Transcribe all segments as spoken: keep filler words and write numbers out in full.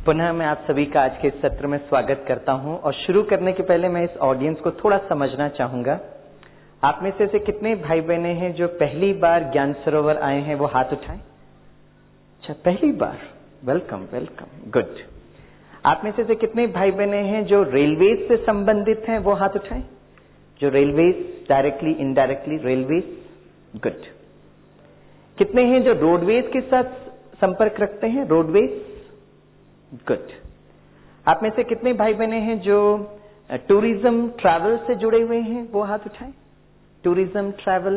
पुनः मैं आप सभी का आज के इस सत्र में स्वागत करता हूं और शुरू करने के पहले मैं इस ऑडियंस को थोड़ा समझना चाहूंगा। आप में से ऐसे कितने भाई बहने हैं जो पहली बार ज्ञान सरोवर आए हैं, वो हाथ उठाएं। अच्छा, पहली बार, वेलकम वेलकम, गुड। आप में से ऐसे कितने भाई बहने हैं जो रेलवेज से संबंधित हैं, वो हाथ उठाएं। जो railways, directly indirectly railways, good. कितने हैं जो रोडवेज के साथ संपर्क रखते हैं, रोडवेज, गुड। आप में से कितने भाई बहने हैं जो टूरिज्म ट्रैवल से जुड़े हुए हैं, वो हाथ उठाएं। Tourism travel,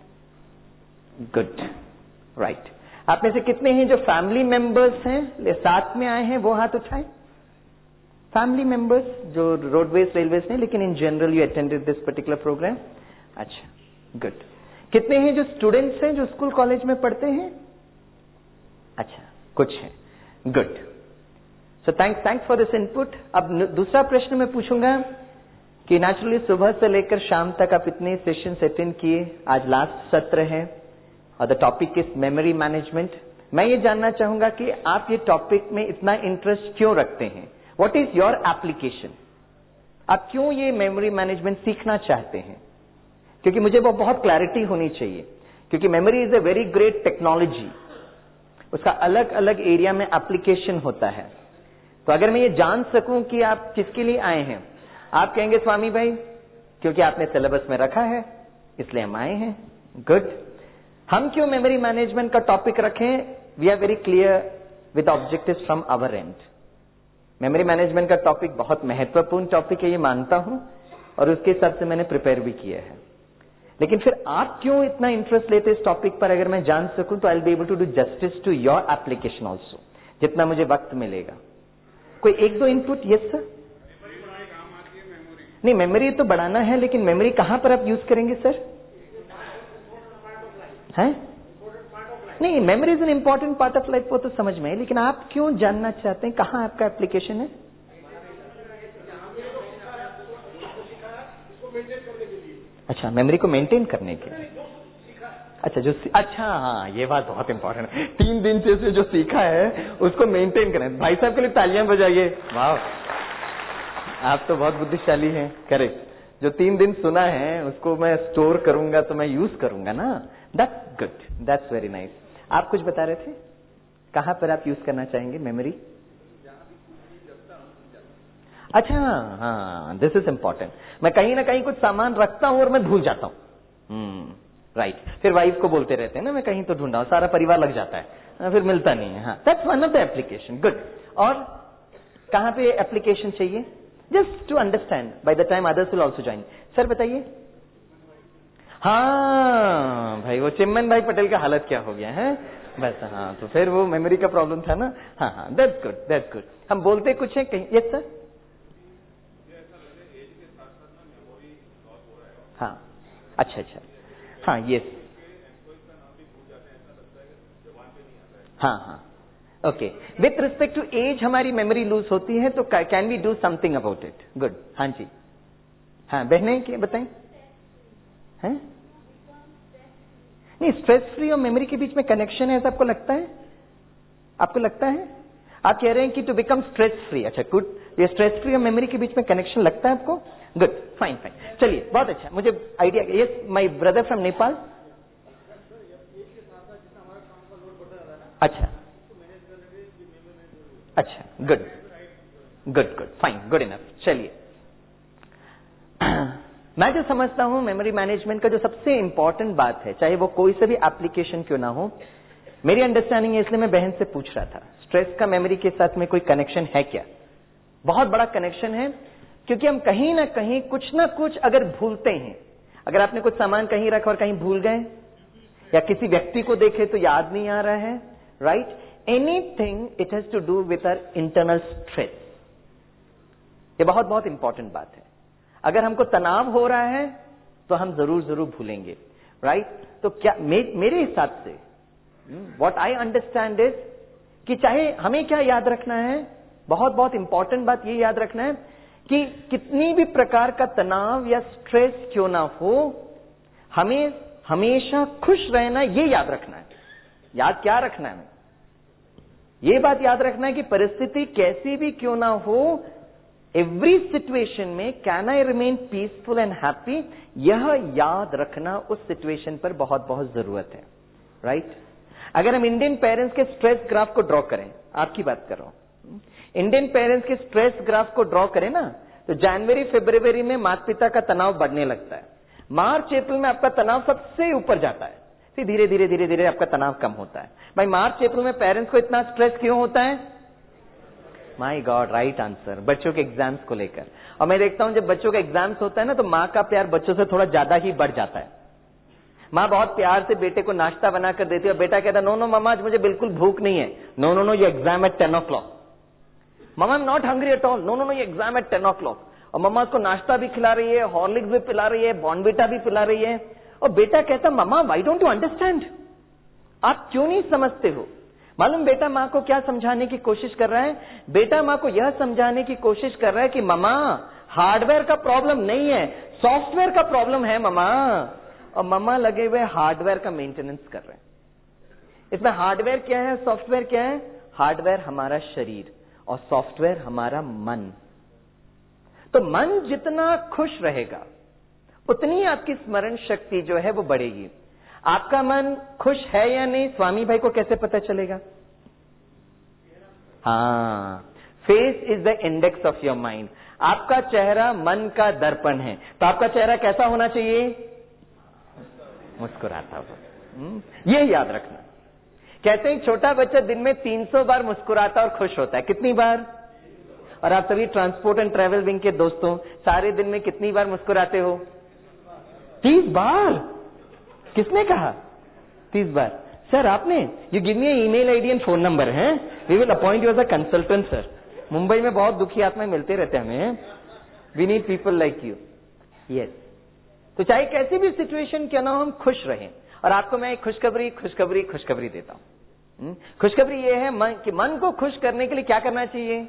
good, right. आप में से कितने हैं जो फैमिली मेंबर्स हैं, साथ में आए हैं, वो हाथ उठाएं। फैमिली मेंबर्स जो रोडवेज रेलवेज नहीं, लेकिन in general you attended this particular programme. अच्छा, गुड। कितने हैं जो स्टूडेंट्स हैं, जो स्कूल कॉलेज में पढ़ते हैं। अच्छा, कुछ हैं, good. So thanks thanks for this input. अब दूसरा प्रश्न मैं पूछूंगा कि नेचुरली सुबह से लेकर शाम तक आप इतने सेशंस अटेंड किए, आज लास्ट सत्र है और the topic is memory management. मैं ये जानना चाहूंगा कि आप ये टॉपिक में इतना इंटरेस्ट क्यों रखते हैं, व्हाट इज योर एप्लीकेशन। आप क्यों ये मेमोरी मैनेजमेंट सीखना चाहते हैं, क्योंकि मुझे वो बहुत क्लैरिटी होनी चाहिए, क्योंकि memory is a very great technology, उसका अलग अलग एरिया में एप्लीकेशन होता है। तो अगर मैं ये जान सकूं कि आप किसके लिए आए हैं, आप कहेंगे स्वामी भाई क्योंकि आपने सिलेबस में रखा है इसलिए हम आए हैं, गुड। हम क्यों मेमोरी मैनेजमेंट का टॉपिक रखें, we are very clear with objectives from our end. Memory management का टॉपिक बहुत महत्वपूर्ण टॉपिक है, ये मानता हूं, और उसके हिसाब से मैंने प्रिपेयर भी किया है। लेकिन फिर आप क्यों इतना इंटरेस्ट लेते इस टॉपिक पर, अगर मैं जान सकूं तो I will be able to do justice to your application also, जितना मुझे वक्त मिलेगा। कोई एक दो इनपुट। Yes sir. नहीं, मेमोरी तो बढ़ाना है, लेकिन मेमोरी कहां पर आप यूज करेंगे सर? हैं? नहीं, memory is an important part of life, वो तो समझ में है, लेकिन आप क्यों जानना चाहते हैं, कहां आपका एप्लीकेशन है? अच्छा, मेमोरी को मेंटेन करने के लिए। अच्छा, जो अच्छा, हाँ, ये बात बहुत इंपॉर्टेंट है। तीन दिन से जो सीखा है उसको मेंटेन करें। भाई साहब के लिए तालियां बजाइए। वाह, आप तो बहुत बुद्धिशाली हैं। करेक्ट, जो तीन दिन सुना है उसको मैं स्टोर करूंगा तो मैं यूज करूंगा ना। That's good, that's very nice. आप कुछ बता रहे थे, कहां पर आप यूज करना चाहेंगे मेमोरी? अच्छा, हाँ, दिस इज इंपॉर्टेंट। मैं कहीं ना कहीं कुछ सामान रखता हूं और मैं भूल जाता हूं, हम्म, राइट right. फिर वाइफ को बोलते रहते हैं ना, मैं कहीं तो ढूंढा हूं, सारा परिवार लग जाता है, फिर मिलता नहीं है। हाँ, that's one of the application, good. और कहां पे एप्लीकेशन चाहिए, just to understand by the time others will also join. Sir बताइए। हाँ भाई, वो चिमन भाई पटेल का हालत क्या हो गया है बस। हाँ, तो फिर वो मेमोरी का प्रॉब्लम था ना। हाँ हाँ, दैट्स गुड, दैट्स गुड। हम बोलते कुछ है कहीं। Yes sir. हाँ, अच्छा अच्छा, हाँ, यस, हाँ हाँ, okay. With respect to age हमारी मेमोरी लूज होती है, तो can we do something about it, good. हाँ जी, हाँ बहने क्या बताएं, हैं? नहीं, स्ट्रेस फ्री और मेमोरी के बीच में कनेक्शन है ऐसा आपको लगता है? आपको लगता है? आप कह रहे हैं कि टू बिकम स्ट्रेस फ्री। अच्छा, गुड। ये स्ट्रेस फ्री और मेमोरी के बीच में कनेक्शन लगता है आपको? गुड, फाइन फाइन, चलिए, बहुत अच्छा, मुझे idea. Yes, my brother from Nepal. अच्छा अच्छा, good good good, fine, good enough. चलिए, मैं जो समझता हूं मेमोरी मैनेजमेंट का जो सबसे इंपॉर्टेंट बात है, चाहे वो कोई से भी एप्लीकेशन क्यों ना हो, मेरी अंडरस्टैंडिंग है, इसलिए मैं बहन से पूछ रहा था, स्ट्रेस का मेमोरी के साथ में कोई कनेक्शन है क्या? बहुत बड़ा कनेक्शन है, क्योंकि हम कहीं ना कहीं कुछ ना कुछ अगर भूलते हैं, अगर आपने कुछ सामान कहीं रखा और कहीं भूल गए, या किसी व्यक्ति को देखे तो याद नहीं आ रहा है, right, anything it has to do with our internal stress. ये बहुत बहुत इंपॉर्टेंट बात है। अगर हमको तनाव हो रहा है तो हम जरूर जरूर भूलेंगे, राइट right? तो क्या मे, मेरे हिसाब से व्हाट आई अंडरस्टैंड इज कि चाहे हमें क्या याद रखना है, बहुत बहुत इंपॉर्टेंट बात ये याद रखना है कि कितनी भी प्रकार का तनाव या स्ट्रेस क्यों ना हो, हमें हमेशा खुश रहना, ये याद रखना है। याद क्या रखना है? ये बात याद रखना है कि परिस्थिति कैसी भी क्यों ना हो, एवरी सिचुएशन में can I remain peaceful and happy, यह याद रखना उस सिचुएशन पर बहुत बहुत जरूरत है, राइट right? अगर हम इंडियन पेरेंट्स के स्ट्रेस ग्राफ को ड्रॉ करें, आपकी बात कर रहा हूं, इंडियन पेरेंट्स के स्ट्रेस ग्राफ को ड्रॉ करें ना, तो जनवरी फरवरी में माता पिता का तनाव बढ़ने लगता है, मार्च अप्रैल में आपका तनाव सबसे ऊपर जाता है, फिर धीरे धीरे धीरे धीरे आपका तनाव कम होता है। भाई मार्च अप्रैल में पेरेंट्स को इतना स्ट्रेस क्यों होता है? माय गॉड, राइट आंसर, बच्चों के एग्जाम्स को लेकर। और मैं देखता हूं जब बच्चों का एग्जाम्स होता है ना, तो माँ का प्यार बच्चों से थोड़ा ज्यादा ही बढ़ जाता है। माँ बहुत प्यार से बेटे को नाश्ता बनाकर देती है और बेटा कहता है नो नो मम्मा आज मुझे बिल्कुल भूख नहीं है। नो नो नो ये exam at ten o'clock. मम्मा I am not hungry at all. No no no ये exam at ten o'clock. और मम्मा उसको नाश्ता भी खिला रही है, हॉर्लिक्स भी पिला रही है, बॉर्नविटा भी पिला रही है। और बेटा कहता मम्मा व्हाई डोंट यू अंडरस्टैंड, आप क्यों नहीं समझते हो? मालूम बेटा माँ को क्या समझाने की कोशिश कर रहा है? बेटा माँ को यह समझाने की कोशिश कर रहा है कि मम्मा हार्डवेयर का प्रॉब्लम नहीं है, सॉफ्टवेयर का प्रॉब्लम है मम्मा। और मम्मा लगे हुए हार्डवेयर का मेंटेनेंस कर रहे हैं। इसमें हार्डवेयर क्या है, सॉफ्टवेयर क्या है? हार्डवेयर हमारा शरीर और सॉफ्टवेयर हमारा मन। तो मन जितना खुश रहेगा उतनी आपकी स्मरण शक्ति जो है वो बढ़ेगी। आपका मन खुश है या नहीं, स्वामी भाई को कैसे पता चलेगा? हाँ, face is the index of your mind. आपका चेहरा मन का दर्पण है, तो आपका चेहरा कैसा होना चाहिए? मुस्कुराता हुआ। ये याद रखना। कहते हैं छोटा बच्चा दिन में तीन सौ बार मुस्कुराता और खुश होता है। कितनी बार? और आप सभी ट्रांसपोर्ट एंड ट्रेवल विंग के दोस्तों सारे दिन में कितनी बार मुस्कुराते हो? तीस बार। किसने कहा तीस बार? सर आपने? You give me email ID and phone number है, we will appoint you as a consultant sir. Mumbai में बहुत दुखी आत्माएं मिलते रहते हैं हमें। We need people like you. Yes, तो चाहे कैसी भी सिचुएशन क्यों ना हो, हम खुश रहें। और आपको मैं एक खुशखबरी खुशखबरी खुशखबरी देता हूं। खुशखबरी ये है मन, कि मन को खुश करने के लिए क्या करना चाहिए?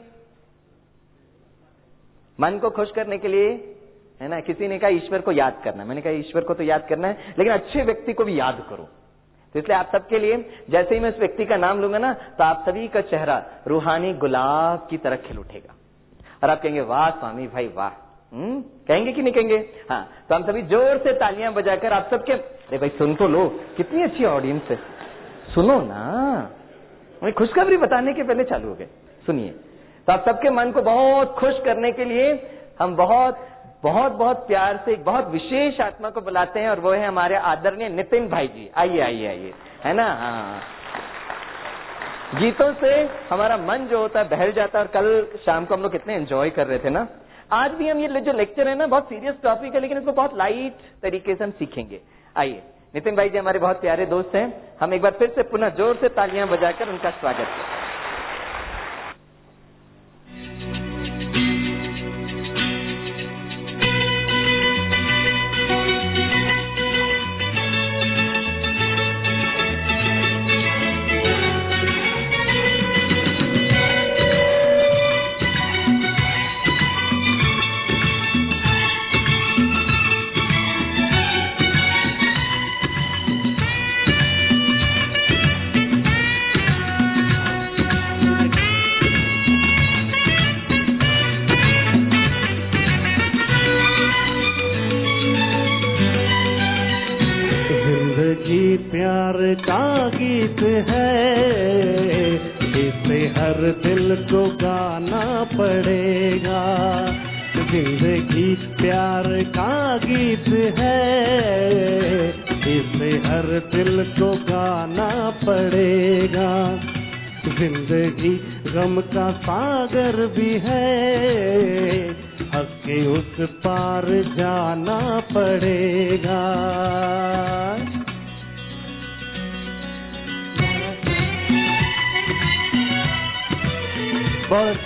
मन को खुश करने के लिए, है ना, किसी ने कहा ईश्वर को याद करना। मैंने कहा ईश्वर को तो याद करना है, लेकिन अच्छे व्यक्ति को भी याद करो। तो इसलिए आप सबके लिए जैसे ही मैं उस व्यक्ति का नाम लूंगा ना, तो आप सभी का चेहरा रूहानी गुलाब की तरह खिल उठेगा और आप कहेंगे वाह स्वामी भाई वाह। हम्म कहेंगे कि नहीं कहेंगे? हाँ, तो हम सभी जोर से तालियां बजाकर आप सबके, अरे भाई सुन तो लो, कितनी अच्छी ऑडियंस है, सुनो ना। मैं खुशखबरी बताने के पहले चालू हो गए, सुनिए। तो आप सबके मन को बहुत खुश करने के लिए हम बहुत बहुत बहुत प्यार से एक बहुत विशेष आत्मा को बुलाते हैं, और वो है हमारे आदरणीय नितिन भाई जी। आइए आइए आइए, है ना। हाँ, गीतों से हमारा मन जो होता है बहल जाता है। और कल शाम को हम लोग कितने एंजॉय कर रहे थे ना। आज भी हम ये जो लेक्चर है ना, बहुत सीरियस टॉपिक है, लेकिन इसको बहुत लाइट तरीके से हम सीखेंगे। आइए, नितिन भाई जी हमारे बहुत प्यारे दोस्त हैं, हम एक बार फिर से पुनः जोर से तालियां बजाकर उनका स्वागत करें। प्यार का गीत है, इसे हर दिल को गाना पड़ेगा। जिंदगी प्यार का गीत है, इसे हर दिल को गाना पड़ेगा। जिंदगी गम का सागर भी है, हंस के उस पार जाना पड़ेगा। बहुत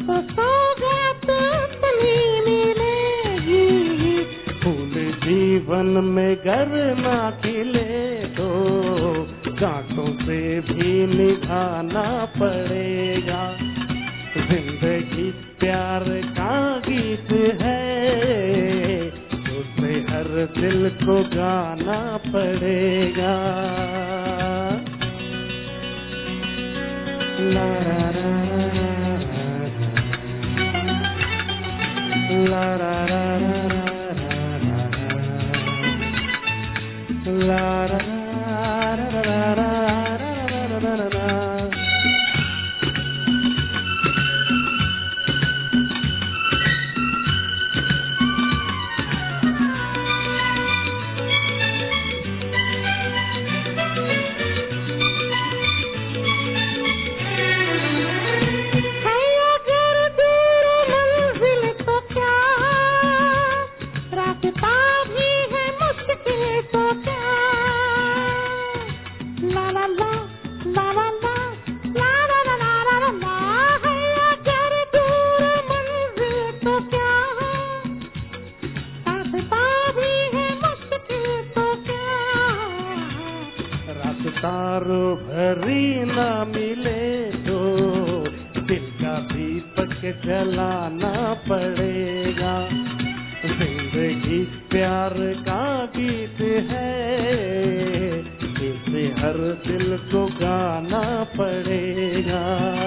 तो सौगात अपनी मिलेगी। फूल जीवन में घर ना खिले तो कांटों से भी निभाना पड़ेगा। जिंदगी प्यार का गीत है, उसे हर दिल को गाना पड़ेगा। ला रा रा ला रा रा ला रा तारों भरी ना मिले तो दिल का दीपक जलाना पड़ेगा। जिंदगी प्यार का गीत है, इसे हर दिल को गाना पड़ेगा।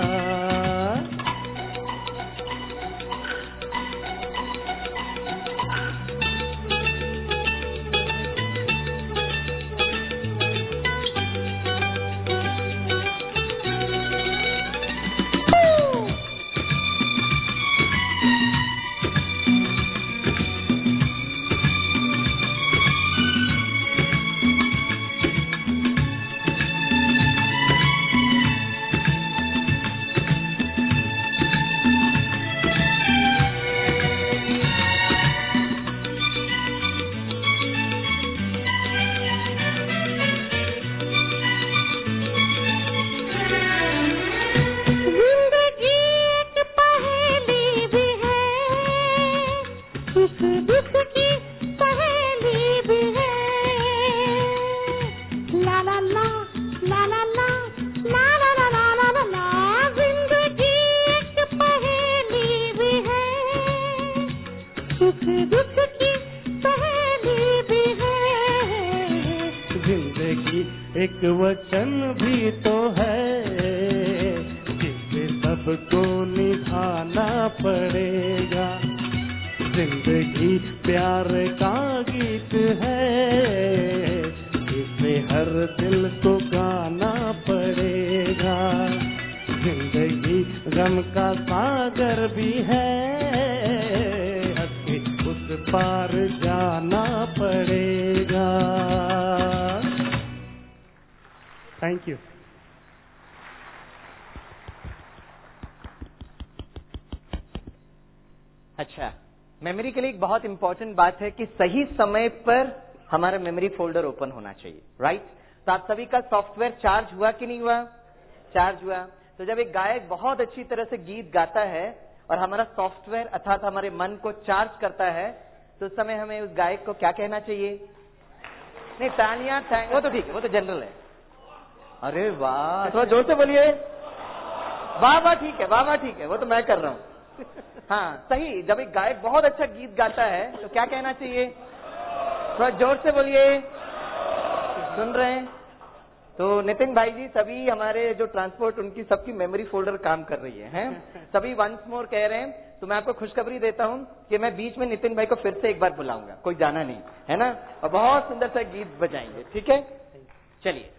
एक वचन भी तो है जिसे सबको निभाना पड़ेगा। जिंदगी प्यार का गीत है, इसे हर दिल को गाना पड़ेगा। जिंदगी गम का सागर भी है, हंस के उस पार जाना पड़ेगा। Thank you. अच्छा, मेमोरी के लिए एक बहुत इंपॉर्टेंट बात है कि सही समय पर हमारा मेमोरी फोल्डर ओपन होना चाहिए, राइट? तो आप सभी का सॉफ्टवेयर चार्ज हुआ कि नहीं हुआ? चार्ज हुआ। तो जब एक गायक बहुत अच्छी तरह से गीत गाता है और हमारा सॉफ्टवेयर अर्थात हमारे मन को चार्ज करता है, तो उस समय हमें उस गायक को क्या कहना चाहिए? नहीं, तानिया थैंक, वो तो ठीक है, वो तो जनरल है। अरे वाह, थोड़ा जोर से बोलिए। वाह वाह, ठीक है, वाह वाह, ठीक है, वो तो मैं कर रहा हूँ। हाँ, सही। जब एक गायक बहुत अच्छा गीत गाता है तो क्या कहना चाहिए? थोड़ा जोर से बोलिए। सुन रहे हैं? तो नितिन भाई जी, सभी हमारे जो ट्रांसपोर्ट, उनकी सबकी मेमोरी फोल्डर काम कर रही है, हैं? सभी वंस मोर कह रहे हैं। तो मैं आपको खुशखबरी देता हूँ कि मैं बीच में नितिन भाई को फिर से एक बार बुलाऊंगा, कोई जाना नहीं है ना, और बहुत सुंदर सा गीत बजाएंगे, ठीक है? चलिए।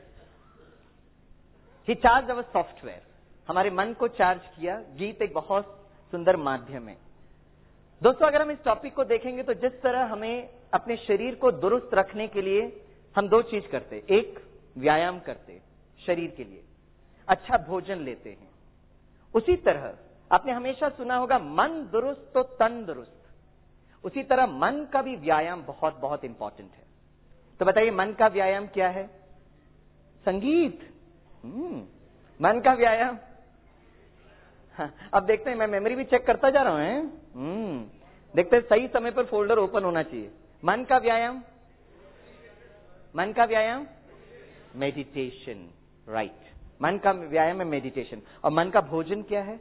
ही चार्ज अवर सॉफ्टवेयर, हमारे मन को चार्ज किया। गीत एक बहुत सुंदर माध्यम है। दोस्तों, अगर हम इस टॉपिक को देखेंगे तो जिस तरह हमें अपने शरीर को दुरुस्त रखने के लिए हम दो चीज करते, एक व्यायाम करते शरीर के लिए, अच्छा भोजन लेते हैं, उसी तरह आपने हमेशा सुना होगा मन दुरुस्त तो तन दुरुस्त। उसी तरह मन का भी व्यायाम बहुत बहुत इंपॉर्टेंट है। तो बताइए, मन का व्यायाम क्या है? संगीत। हम्म मन का व्यायाम हाँ, अब देखते हैं, मैं मेमोरी भी चेक करता जा रहा हूँ। हैं? हम्म, देखते हैं सही समय पर फोल्डर ओपन होना चाहिए। मन का व्यायाम, मन का व्यायाम मेडिटेशन, राइट। मन का व्यायाम है मेडिटेशन। और मन का भोजन क्या है?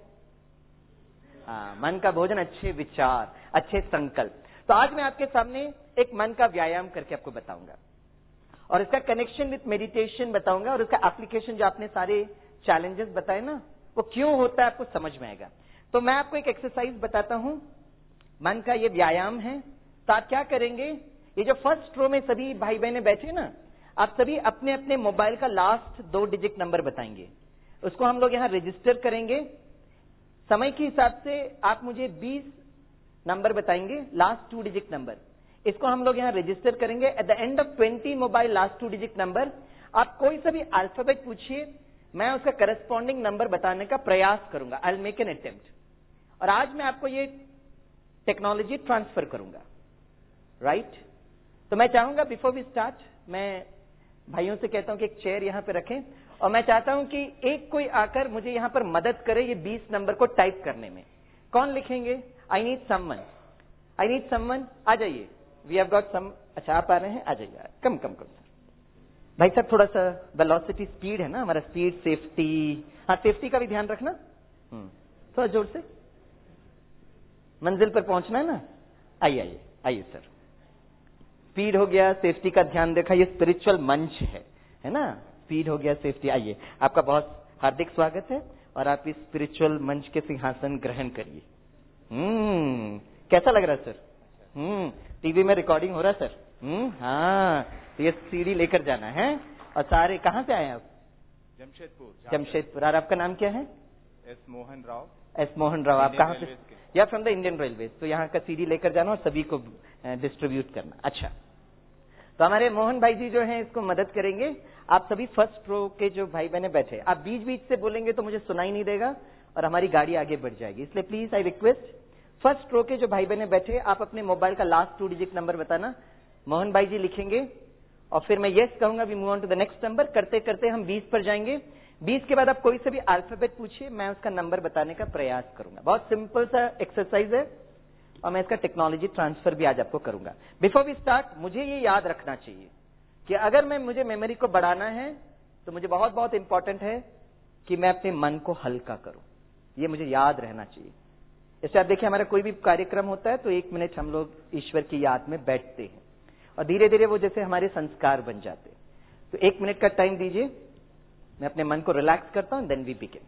हाँ, मन का भोजन अच्छे विचार, अच्छे संकल्प। तो आज मैं आपके सामने एक मन का व्यायाम करके आपको बताऊंगा और इसका कनेक्शन विथ मेडिटेशन बताऊंगा और उसका एप्लीकेशन, जो आपने सारे चैलेंजेस बताए ना, वो क्यों होता है आपको समझ में आएगा। तो मैं आपको एक एक्सरसाइज बताता हूं, मन का ये व्यायाम है। तो आप क्या करेंगे, ये जो फर्स्ट रो में सभी भाई बहने बैठे ना, आप सभी अपने अपने मोबाइल का लास्ट दो डिजिट नंबर बताएंगे। उसको हम लोग यहां रजिस्टर करेंगे। समय के हिसाब से आप मुझे बीस नंबर बताएंगे, लास्ट टू डिजिट नंबर। इसको हम लोग यहां रजिस्टर करेंगे। At the end of twenty mobile last two digit number, आप कोई सा भी अल्फाबेट पूछिए, मैं उसका करस्पॉन्डिंग नंबर बताने का प्रयास करूंगा। I will make an attempt. और आज मैं आपको ये टेक्नोलॉजी ट्रांसफर करूंगा, राइट। तो मैं चाहूंगा बिफोर वी स्टार्ट, मैं भाइयों से कहता हूं कि एक चेयर यहां पे रखें और मैं चाहता हूं कि एक कोई आकर मुझे यहां पर मदद करे ये बीस नंबर को टाइप करने में। कौन लिखेंगे? I need someone, I need someone. आ जाइए, वी हैव गॉट सम। अच्छा, आप आ रहे हैं, आ जाइए। Come come come sir. भाई साहब, थोड़ा सा वेलोसिटी, स्पीड है ना हमारा, स्पीड, सेफ्टी। हाँ, सेफ्टी का भी ध्यान रखना। थोड़ा जोर से, मंजिल पर पहुंचना है ना। आइए आइए आइए सर। स्पीड हो गया, सेफ्टी का ध्यान रखा। ये स्पिरिचुअल मंच है, है ना। स्पीड हो गया, सेफ्टी। आइए, आपका बहुत हार्दिक स्वागत है और आप इस स्पिरिचुअल मंच के सिंहासन ग्रहण करिए। हम्म, कैसा लग रहा है सर? हम्म, टीवी में रिकॉर्डिंग हो रहा है सर? हम्म, हाँ। तो ये सीडी लेकर जाना है। और सारे कहाँ से आए आप? जमशेदपुर। जमशेदपुर। और आपका नाम क्या है? एस मोहन राव। एस मोहन राव। आप कहाँ से? या फ्रॉम द इंडियन रेलवे। तो यहाँ का सीडी लेकर जाना और सभी को डिस्ट्रीब्यूट करना। अच्छा, तो हमारे मोहन भाई जी जो हैं इसको मदद करेंगे। आप सभी फर्स्ट रो के जो भाई बहने बैठे, आप बीच बीच से बोलेंगे तो मुझे सुनाई नहीं देगा और हमारी गाड़ी आगे बढ़ जाएगी। इसलिए please I request, first row के जो भाई बहने बैठे, आप अपने मोबाइल का लास्ट टू डिजिट नंबर बताना। मोहन भाई जी लिखेंगे और फिर मैं यस कहूंगा, we move on to the next number. करते करते हम बीस पर जाएंगे। बीस के बाद आप कोई से भी अल्फाबेट पूछिए, मैं उसका नंबर बताने का प्रयास करूंगा। बहुत सिंपल सा एक्सरसाइज है और मैं इसका टेक्नोलॉजी ट्रांसफर भी आज आपको करूंगा। बिफोर वी स्टार्ट, मुझे ये याद रखना चाहिए कि अगर मैं मुझे मेमोरी को बढ़ाना है तो मुझे बहुत बहुत इंपॉर्टेंट है कि मैं अपने मन को हल्का करूं। ये मुझे याद रहना चाहिए। इससे आप देखिए, हमारा कोई भी कार्यक्रम होता है तो एक मिनट हम लोग ईश्वर की याद में बैठते हैं और धीरे धीरे वो जैसे हमारे संस्कार बन जाते हैं। तो एक मिनट का टाइम दीजिए, मैं अपने मन को रिलैक्स करता हूं, then we begin.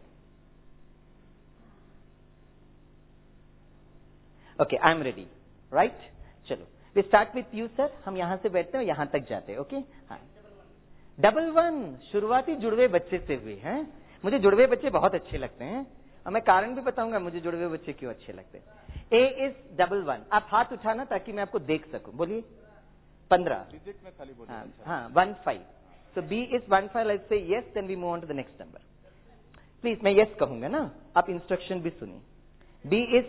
Okay, I am ready, right. चलो, we start with you sir. हम यहां से बैठते हैं और यहां तक जाते हैं। ओके, हाँ। डबल वन, शुरुआती जुड़वे बच्चे से हुए हैं। मुझे जुड़वे बच्चे बहुत अच्छे लगते हैं और मैं कारण भी बताऊंगा मुझे जुड़वे बच्चे क्यों अच्छे लगते हैं। A is double one. आप हाथ उठाना ताकि मैं आपको देख सकूं। बोलिए। पंद्रह। डिजिट में खाली बोलिए। हाँ, one five. So B is one five. Let's say yes, then we move on to the next number. Please, मैं yes कहूंगा ना, आप इंस्ट्रक्शन भी सुनिए। B is,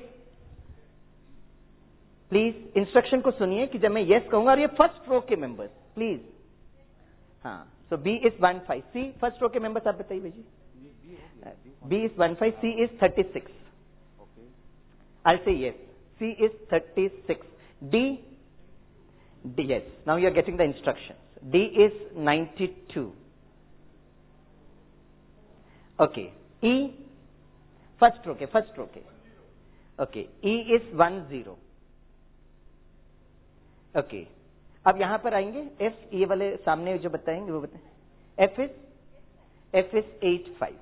प्लीज इंस्ट्रक्शन को सुनिए कि जब मैं yes कहूंगा, और ये फर्स्ट रो के मेंबर्स प्लीज। हाँ, so B is one five. C first row के मेंबर्स आप बताइए जी। B is one five. C is thirty-six. Okay. I'll say yes. C is thirty-six. D, D yes. Now you are getting the instructions. D is ninety-two. Okay. E, first row के, first row के. Okay. E is one zero. Okay. अब यहां पर आएंगे F, ये वाले सामने जो बताएंगे वो बताएं। F is, F is eight five.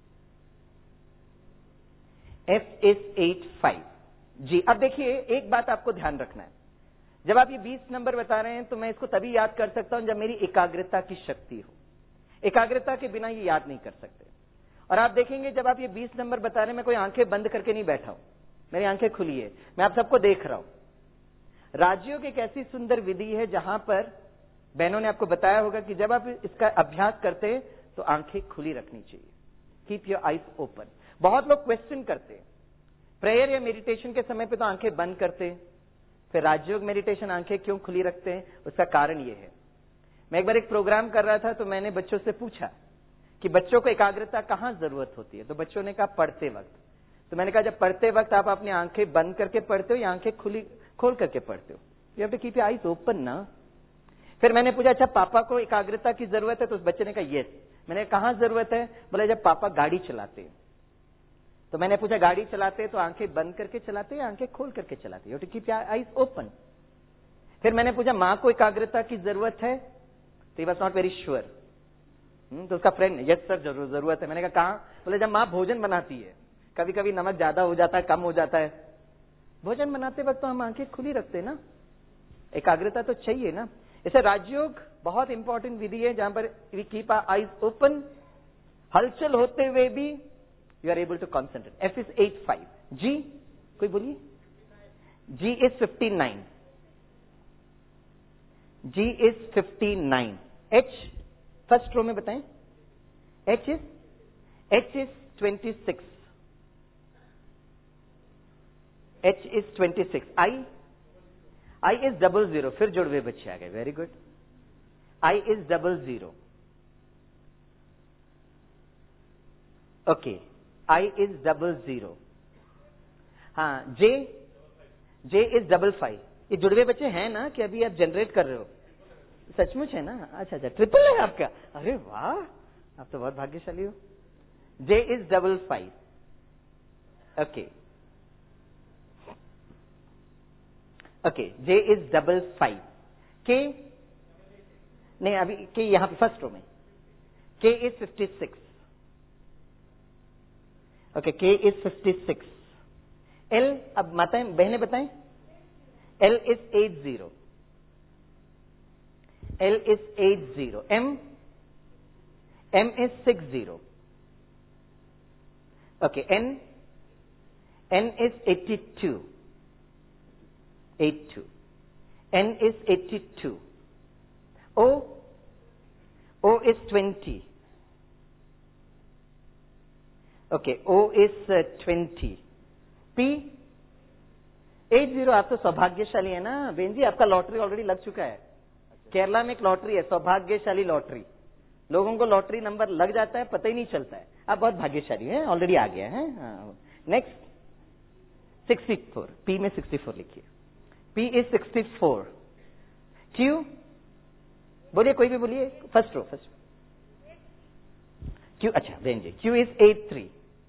F is eight five. जी, अब देखिए एक बात आपको ध्यान रखना है। जब आप ये बीस नंबर बता रहे हैं तो मैं इसको तभी याद कर सकता हूं जब मेरी एकाग्रता की शक्ति हो। एकाग्रता के बिना ये याद नहीं कर सकते। और आप देखेंगे जब आप ये बीस नंबर बता रहे हैं, मैं कोई आंखें बंद करके नहीं बैठा हूं, मेरी आंखें खुली है, मैं आप सबको देख रहा हूं। राज्यों की एक ऐसी सुंदर विधि है जहां पर बहनों ने आपको बताया होगा कि जब आप इसका अभ्यास करते हैं तो आंखें खुली रखनी चाहिए। Keep your eyes open. बहुत लोग क्वेश्चन करते हैं, प्रेयर या मेडिटेशन के समय पे तो आंखें बंद करते हैं, फिर राजयोग मेडिटेशन आंखें क्यों खुली रखते हैं? उसका कारण यह है, मैं एक बार एक प्रोग्राम कर रहा था तो मैंने बच्चों से पूछा कि बच्चों को एकाग्रता कहां जरूरत होती है, तो बच्चों ने कहा पढ़ते वक्त। तो मैंने कहा जब पढ़ते वक्त आप अपनी आंखें बंद करके पढ़ते हो या आंखें खुली खोल करके पढ़ते हो? You have to keep your eyes open ना। फिर मैंने पूछा अच्छा पापा को एकाग्रता की जरूरत है? तो उस बच्चे ने कहा यस। मैंने कहा जरूरत है? बोले जब पापा गाड़ी चलाते हैं। तो मैंने पूछा गाड़ी चलाते तो आंखें बंद करके चलाते या आंखें खोल करके चलाते? You have to keep your eyes open. फिर मैंने पूछा माँ को एकाग्रता की जरूरत है? तो he was not very sure. तो उसका फ्रेंड यस सर जरूर जरूरत है। मैंने कहा कहाँ? बोले जब माँ भोजन बनाती है, कभी कभी नमक ज्यादा हो जाता है, कम हो जाता है, भोजन बनाते वक्त तो हम आंखें खुली रखते हैं ना, एकाग्रता तो चाहिए ना। इसे राजयोग बहुत इंपॉर्टेंट विधि है जहां पर we keep our eyes open, हलचल होते हुए भी you are able to concentrate. F is eight five. G कोई बोलिए? G is fifty nine. G is fifty nine. H first row में बताएं। H is H is twenty six. H is twenty six. I I is double zero. फिर जुड़वे बच्चे आ गए, very good. I is double zero. Okay, I is double zero. हाँ, जे J is double five. ये जुड़वे बच्चे हैं ना कि अभी आप जनरेट कर रहे हो? सचमुच है ना? अच्छा अच्छा, ट्रिपल है आपका। अरे वाह, आप तो बहुत भाग्यशाली हो। J is double five. Okay okay, J is double five. K नहीं, अभी के यहां पे फर्स्ट रो में। K is fifty six. Okay, K is fifty six. L, अब माताएं बहनें बताएं। L is eight zero. L is eight zero. M M is six zero. Okay, N N is eighty two. Eight two. N is eighty-two. O, O is twenty. Okay, O is uh, twenty. P, eight zero. आप तो सौभाग्यशाली है ना Ben जी, आपका lottery already लग चुका है। केरला में एक लॉटरी है, सौभाग्यशाली लॉटरी। लोगों को लॉटरी नंबर लग जाता है, पता ही नहीं चलता है। आप बहुत भाग्यशाली हैं, ऑलरेडी आ गया है। Next, sixty four. पी में सिक्सटी फोर लिखिए। P is sixty four. Q, बोलिए कोई भी बोलिए। First row, first Q। अच्छा बेन जी, Q is eight three.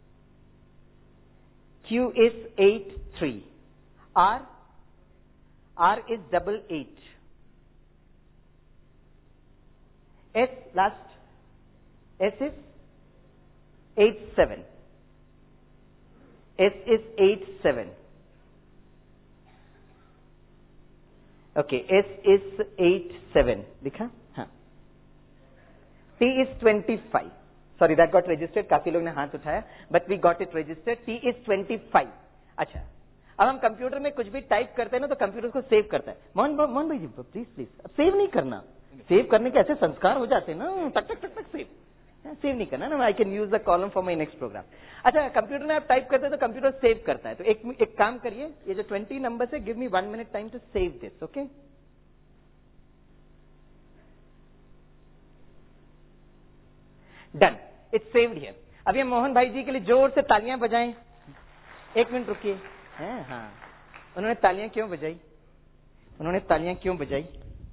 Q is eight three. R, R is double eight. S last, S is eight seven. S is eight seven. Okay, S is eight seven लिखा। हाँ, T is twenty five. Sorry, that got registered. काफी लोग ने हाथ उठाया, but we got it registered. T is twenty five. अच्छा, अब हम कंप्यूटर में कुछ भी टाइप करते हैं ना तो कंप्यूटर को सेव करता है। मोहन मोहन भाई जी प्लीज प्लीज, अब सेव नहीं करना। सेव करने के ऐसे संस्कार हो जाते हैं ना, टक टक टक टक सेव सेव नहीं करना ना। I can use the column for my next program. अच्छा, कंप्यूटर में आप टाइप करते हैं तो कंप्यूटर सेव करता है। तो एक एक काम करिए, ये जो ट्वेंटी नंबर है, give me one minute time to save this. Okay, done, it's saved here. अभी हम मोहन भाई जी के लिए जोर से तालियां बजाएं। एक मिनट रुकिए। हाँ, उन्होंने तालियां क्यों बजाई? उन्होंने तालियां क्यों बजाई?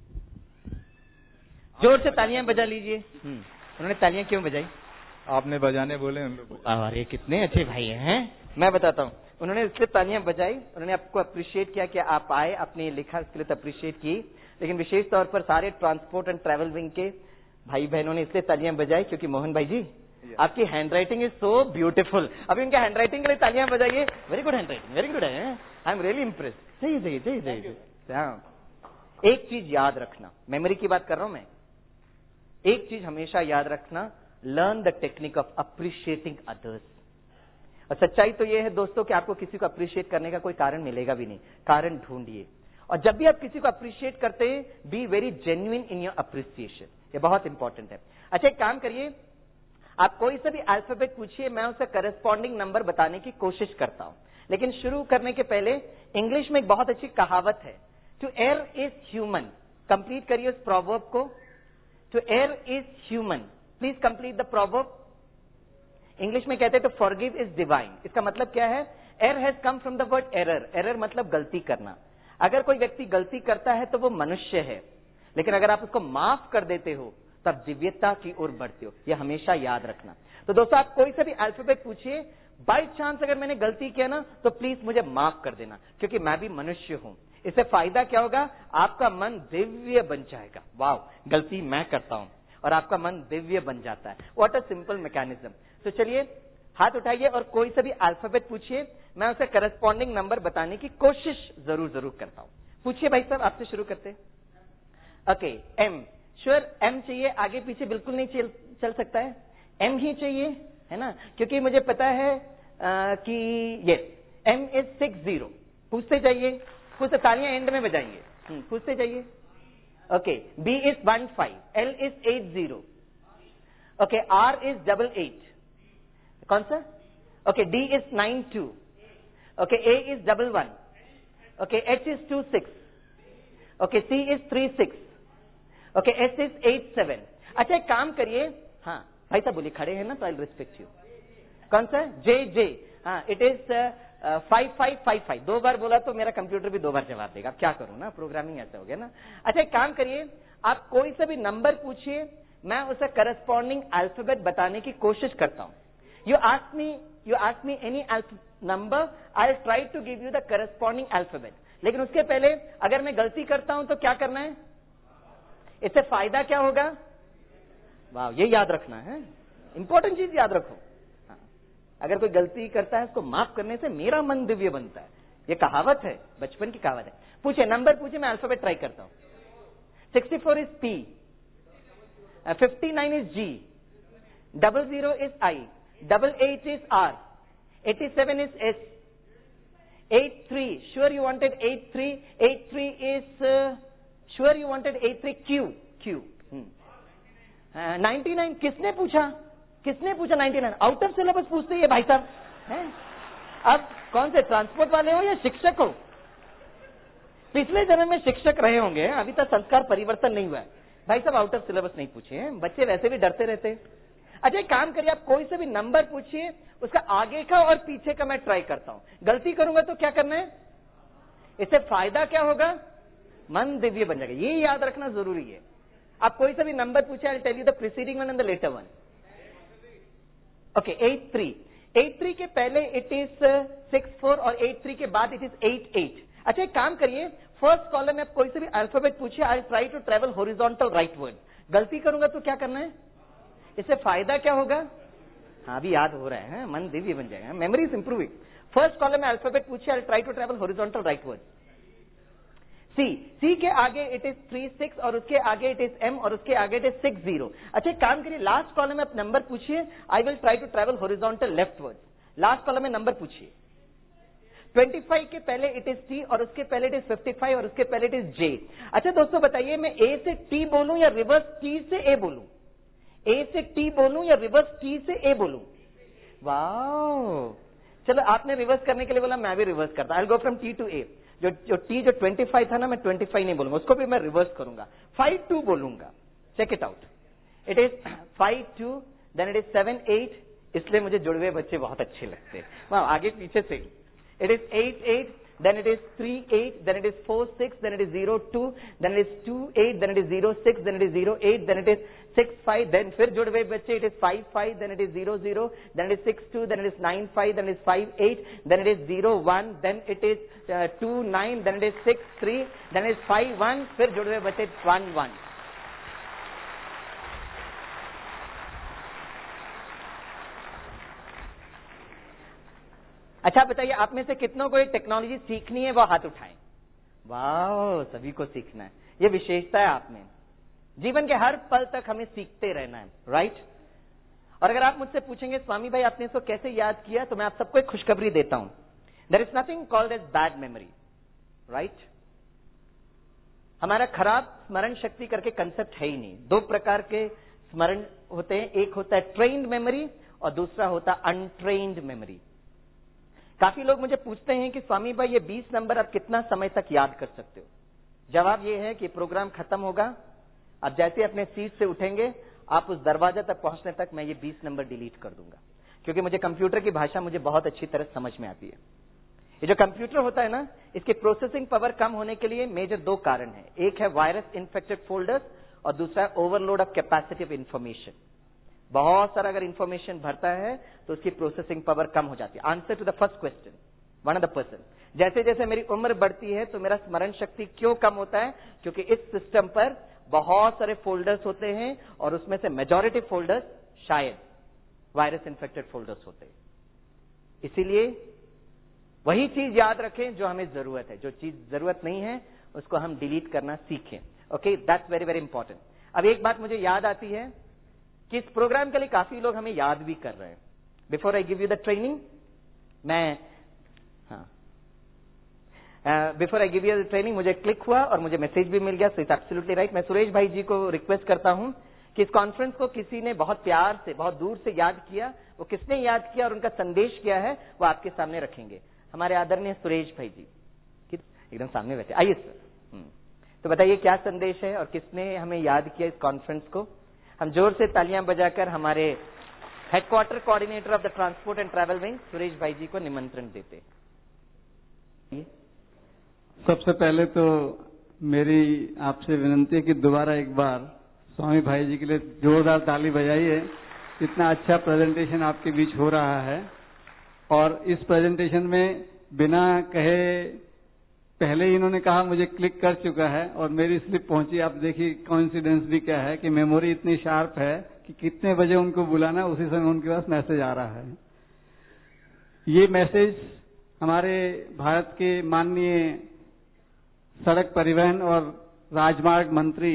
जोर से तालियां बजा लीजिए। उन्होंने तालियां क्यों बजाई? आपने बजाने बोले उन लोग। अरे कितने अच्छे भाई हैं। मैं बताता हूँ, उन्होंने इसलिए तालियां बजाई, उन्होंने आपको अप्रिशिएट किया कि आप आए, अपने लिखा इसके लिए तो अप्रिशिएट की, लेकिन विशेष तौर पर सारे ट्रांसपोर्ट एंड ट्रैवल विंग के भाई बहनों ने इसलिए तालियां बजाई क्योंकि मोहन भाई जी आपकी handwriting is so beautiful. अभी उनके हैंड राइटिंग के लिए तालियां बजाइए। Very good handwriting, very good है। I am really impress. सही सही सही सही। एक चीज याद रखना, मेमोरी की बात कर रहा हूं मैं। एक चीज हमेशा याद रखना, learn the technique of appreciating others. और सच्चाई तो यह है दोस्तों कि आपको किसी को अप्रिशिएट करने का कोई कारण मिलेगा भी नहीं, कारण ढूंढिए। और जब भी आप किसी को अप्रिशिएट करते हैं, be very genuine in your appreciation. ये बहुत इंपॉर्टेंट है। अच्छा, एक काम करिए, आप कोई से भी अल्फाबेट पूछिए, मैं उसका करस्पॉन्डिंग नंबर बताने की कोशिश करता हूं। लेकिन शुरू करने के पहले इंग्लिश में एक बहुत अच्छी कहावत है, to err is human. Complete करिए उस प्रोवर्ब को। To err is human. Please complete the proverb English में कहते हैं तो फॉरगिव इज डिवाइन। इसका मतलब क्या है? Err has come from the word error. Error मतलब गलती करना। अगर कोई व्यक्ति गलती करता है तो वो मनुष्य है, लेकिन अगर आप उसको माफ कर देते हो तब दिव्यता की ओर बढ़ते हो। यह हमेशा याद रखना। तो दोस्तों, आप कोई सा भी अल्फाबेट पूछिए, बाय चांस अगर मैंने गलती किया ना तो प्लीज मुझे माफ कर देना, क्योंकि मैं भी मनुष्य हूं। इससे फायदा क्या होगा? आपका मन दिव्य बन जाएगा। वाह, गलती मैं करता हूं और आपका मन दिव्य बन जाता है। What a simple mechanism. तो चलिए हाथ उठाइए और कोई सा भी अल्फाबेट पूछिए, मैं उसे करस्पॉन्डिंग नंबर बताने की कोशिश जरूर जरूर करता हूं। पूछिए भाई साहब, आपसे शुरू करते हैं। Okay, M. श्योर एम चाहिए? आगे पीछे बिल्कुल नहीं चल, चल सकता है, एम ही चाहिए, है ना? क्योंकि मुझे पता है आ, कि ये एम इज सिक्स जीरो। पूछते जाइए, पूछते, तालियां एंड में बजाइए। पूछते जाइए। Okay, B is one five, L is eight zero, okay, R is double eight, कौन सा? Okay, D is nine two, okay, A is double one, okay, H is two six, okay, C is three six, okay, S is eight seven. अच्छा, एक काम करिए, हाँ भाई साहब बोलिए, खड़े हैं ना तो आई रिस्पेक्ट यू। कौन सा? J J. हाँ, it is five five five five. दो बार बोला तो मेरा कंप्यूटर भी दो बार जवाब देगा। अब क्या करूं ना, प्रोग्रामिंग ऐसा हो गया ना। अच्छा, एक काम करिए, आप कोई सा भी नंबर पूछिए, मैं उसे करस्पॉन्डिंग अल्फाबेट बताने की कोशिश करता हूं। You ask me you ask me any number, I will try to give you the corresponding alphabet. लेकिन उसके पहले अगर मैं गलती करता हूं तो क्या करना है? इससे फायदा क्या होगा? वाह, ये याद रखना है, इंपॉर्टेंट चीज याद रखो। हाँ, अगर कोई गलती करता है उसको माफ करने से मेरा मन दिव्य बनता है। ये कहावत है, बचपन की कहावत है। पूछे, नंबर पूछे, मैं अल्फाबेट ट्राई करता हूं। Sixty four is P, fifty nine is G, double zero is I, double eight is R, eighty seven is S, eight three, sure you wanted eight three, eight three is sure you wanted eight three, Q Q. Ninety nine किसने पूछा? किसने पूछा ninety nine? Out of syllabus पूछते ही भाई साहब हैं। अब कौन से ट्रांसपोर्ट वाले हो या शिक्षक हो? पिछले जन्म में शिक्षक रहे होंगे, अभी तक संस्कार परिवर्तन नहीं हुआ है। भाई साहब आउट ऑफ सिलेबस नहीं पूछे, बच्चे वैसे भी डरते रहते हैं। अच्छा, एक काम करिए, आप कोई से भी नंबर पूछिए, उसका आगे का और पीछे का मैं ट्राई करता हूं। गलती करूंगा तो क्या करना है? इससे फायदा क्या होगा? मन दिव्य बन जाएगा। ये याद रखना जरूरी है। आप कोई सा भी नंबर पूछे, I will tell you the preceding one and the latter one. Okay, eight three. Eight three के पहले इट इज सिक्स फोर और एट थ्री के बाद इट इज एट एट। अच्छा, एक काम करिए, फर्स्ट कॉलम में आप कोई से भी अल्फाबेट पूछिए, I try to travel horizontal rightward. गलती करूंगा तो क्या करना है? इससे फायदा क्या होगा? हाँ, अभी याद हो रहा है, मन दिव्य बन जाएगा, memory is improving. First column में अल्फाबेट पूछिए, I try to travel horizontal rightward. C, C के आगे इट इज थ्री सिक्स और उसके आगे इट इज एम और उसके आगे इट इज सिक्स जीरो। अच्छा, एक काम करिए, लास्ट कॉलम में आप नंबर पूछिए, I will try to travel horizontal leftward. Last column में नंबर पूछिए। ट्वेंटी फाइव के पहले इट इज टी और उसके पहले इट इज फिफ्टी फाइव और उसके पहले इट इज जे। अच्छा दोस्तों, बताइए, मैं ए से टी बोलूं या रिवर्स टी से ए बोलूं? ए से टी बोलूं या रिवर्स टी से ए बोलूं? वाह, चलो आपने रिवर्स करने के लिए बोला, मैं भी रिवर्स करता। I will go from T to A. जो जो टी जो ट्वेंटी फाइव था ना, मैं ट्वेंटी फाइव नहीं बोलूंगा, उसको भी मैं रिवर्स करूंगा, फाइव टू बोलूंगा। Check it out, it is five two, then it is seven eight. इसलिए मुझे जुड़वे बच्चे बहुत अच्छे लगते हैं, वहां आगे पीछे से। It is eight eight, then it is three eight, then it is four six, then it is zero two, then it is two eight, then it is zero six, then it is zero eight, then it is six five, then फिर जुड़ गए बच्चे, it is five five, then it is zero zero, then it is six two, then it is nine five, then it is five eight, then it is zero one, then it is uh, two nine, then it is six three, then it is five one, फिर जुड़ गए बच्चे one one। अच्छा बताइए, आप में से कितनों को ये टेक्नोलॉजी सीखनी है, वो हाथ उठाएं। वाह, सभी को सीखना है, ये विशेषता है आप में। जीवन के हर पल तक हमें सीखते रहना है, राइट? और अगर आप मुझसे पूछेंगे स्वामी भाई आपने इसको कैसे याद किया, तो मैं आप सबको एक खुशखबरी देता हूं। There is nothing called as bad memory, right? हमारा खराब स्मरण शक्ति करके कंसेप्ट है ही नहीं। दो प्रकार के स्मरण होते हैं, एक होता है ट्रेन्ड मेमोरी और दूसरा होता है अनट्रेन्ड मेमोरी। काफी लोग मुझे पूछते हैं कि स्वामी भाई ये बीस नंबर आप कितना समय तक याद कर सकते हो? जवाब ये है कि प्रोग्राम खत्म होगा, आप जैसे अपने सीट से उठेंगे, आप उस दरवाजा तक पहुंचने तक मैं ये बीस नंबर डिलीट कर दूंगा। क्योंकि मुझे कंप्यूटर की भाषा मुझे बहुत अच्छी तरह समझ में आती है। ये जो कंप्यूटर होता है ना, इसके प्रोसेसिंग पावर कम होने के लिए मेजर दो कारण है। एक है वायरस इन्फेक्टेड फोल्डर्स और दूसरा है overload of capacity of information. बहुत सारा अगर इंफॉर्मेशन भरता है तो उसकी प्रोसेसिंग पावर कम हो जाती है। Answer to the first question, one of the person, जैसे जैसे मेरी उम्र बढ़ती है तो मेरा स्मरण शक्ति क्यों कम होता है? क्योंकि इस सिस्टम पर बहुत सारे फोल्डर्स होते हैं और उसमें से मेजॉरिटी फोल्डर्स शायद वायरस इन्फेक्टेड फोल्डर्स होते हैं। इसीलिए वही चीज याद रखें जो हमें जरूरत है, जो चीज जरूरत नहीं है उसको हम डिलीट करना सीखें। Okay, that's very very important. अब एक बात मुझे याद आती है कि इस प्रोग्राम के लिए काफी लोग हमें याद भी कर रहे हैं। Before I give you the training, मैं before I give you the training मुझे क्लिक हुआ और मुझे मैसेज भी मिल गया, सो इट्स एब्सोल्युटली राइट। मैं सुरेश भाई जी को रिक्वेस्ट करता हूं कि इस कॉन्फ्रेंस को किसी ने बहुत प्यार से, बहुत दूर से याद किया, वो किसने याद किया और उनका संदेश क्या है वो आपके सामने रखेंगे। हमारे आदरणीय सुरेश भाई जी एकदम सामने बैठे, आइए सर। तो बताइए क्या संदेश है और किसने हमें याद किया इस कॉन्फ्रेंस को। हम जोर से तालियां बजाकर हमारे headquarter coordinator of the transport and travel wing Suresh भाई जी को निमंत्रण देते। सबसे पहले तो मेरी आपसे विनती है कि दोबारा एक बार स्वामी भाई जी के लिए जोरदार ताली बजाइए। इतना अच्छा प्रेजेंटेशन आपके बीच हो रहा है और इस प्रेजेंटेशन में बिना कहे पहले ही इन्होंने कहा मुझे क्लिक कर चुका है और मेरी स्लिप पहुंची। आप देखिए कोइंसिडेंस भी क्या है कि मेमोरी इतनी शार्प है कि कितने बजे उनको बुलाना उसी समय उनके पास मैसेज आ रहा है। ये मैसेज हमारे भारत के माननीय सड़क परिवहन और राजमार्ग मंत्री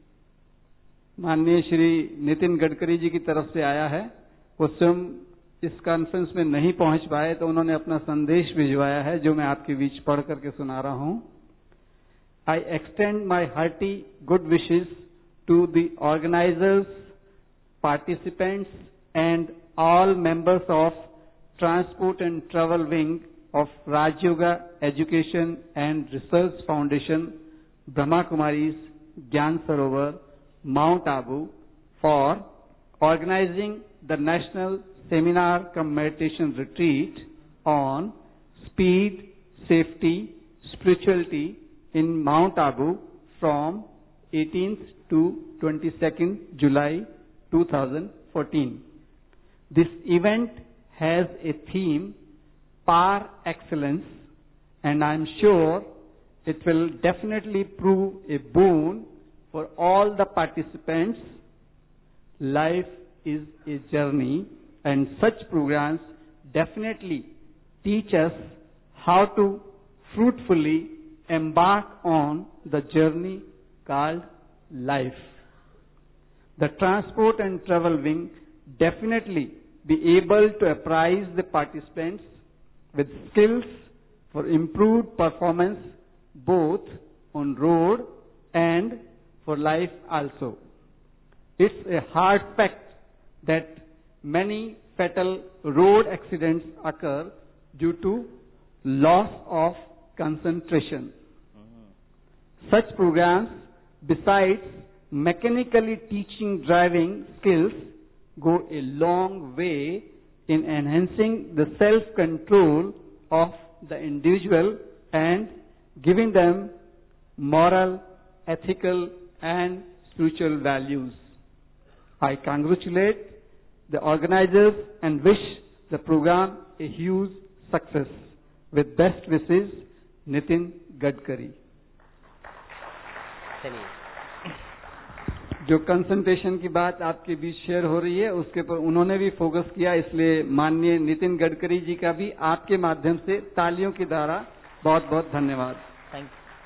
माननीय श्री नितिन गडकरी जी की तरफ से आया है। वो स्वयं इस कॉन्फ्रेंस में नहीं पहुंच पाए तो उन्होंने अपना संदेश भिजवाया है जो मैं आपके बीच पढ़ करके सुना रहा हूं। I extend my hearty good wishes to the organisers, participants and all members of transport and travel wing of Raj Yoga Education and Research Foundation, Brahma Kumaris, Gyan Sarovar, Mount Abu for organizing the National Seminar cum Meditation Retreat on Speed, Safety, Spirituality in Mount Abu from eighteenth to twenty-second July two thousand fourteen. This event has a theme par excellence, and I am sure it will definitely prove a boon for all the participants. Life is a journey, and such programs definitely teach us how to fruitfully embark on the journey called life. The Transport and Travel Wing definitely be able to apprise the participants with skills for improved performance both on road and for life also. It's a hard fact that many fatal road accidents occur due to loss of concentration. Such programs, besides mechanically teaching driving skills, go a long way in enhancing the self-control of the individual and giving them moral, ethical, and spiritual values. I congratulate the organizers and wish the program a huge success. With best wishes, Nitin Gadkari. जो concentration की बात आपके बीच share हो रही है उसके पर उन्होंने भी फोकस किया, इसलिए माननीय नितिन गडकरी जी का भी आपके माध्यम से तालियों के द्वारा बहुत बहुत धन्यवाद। Thank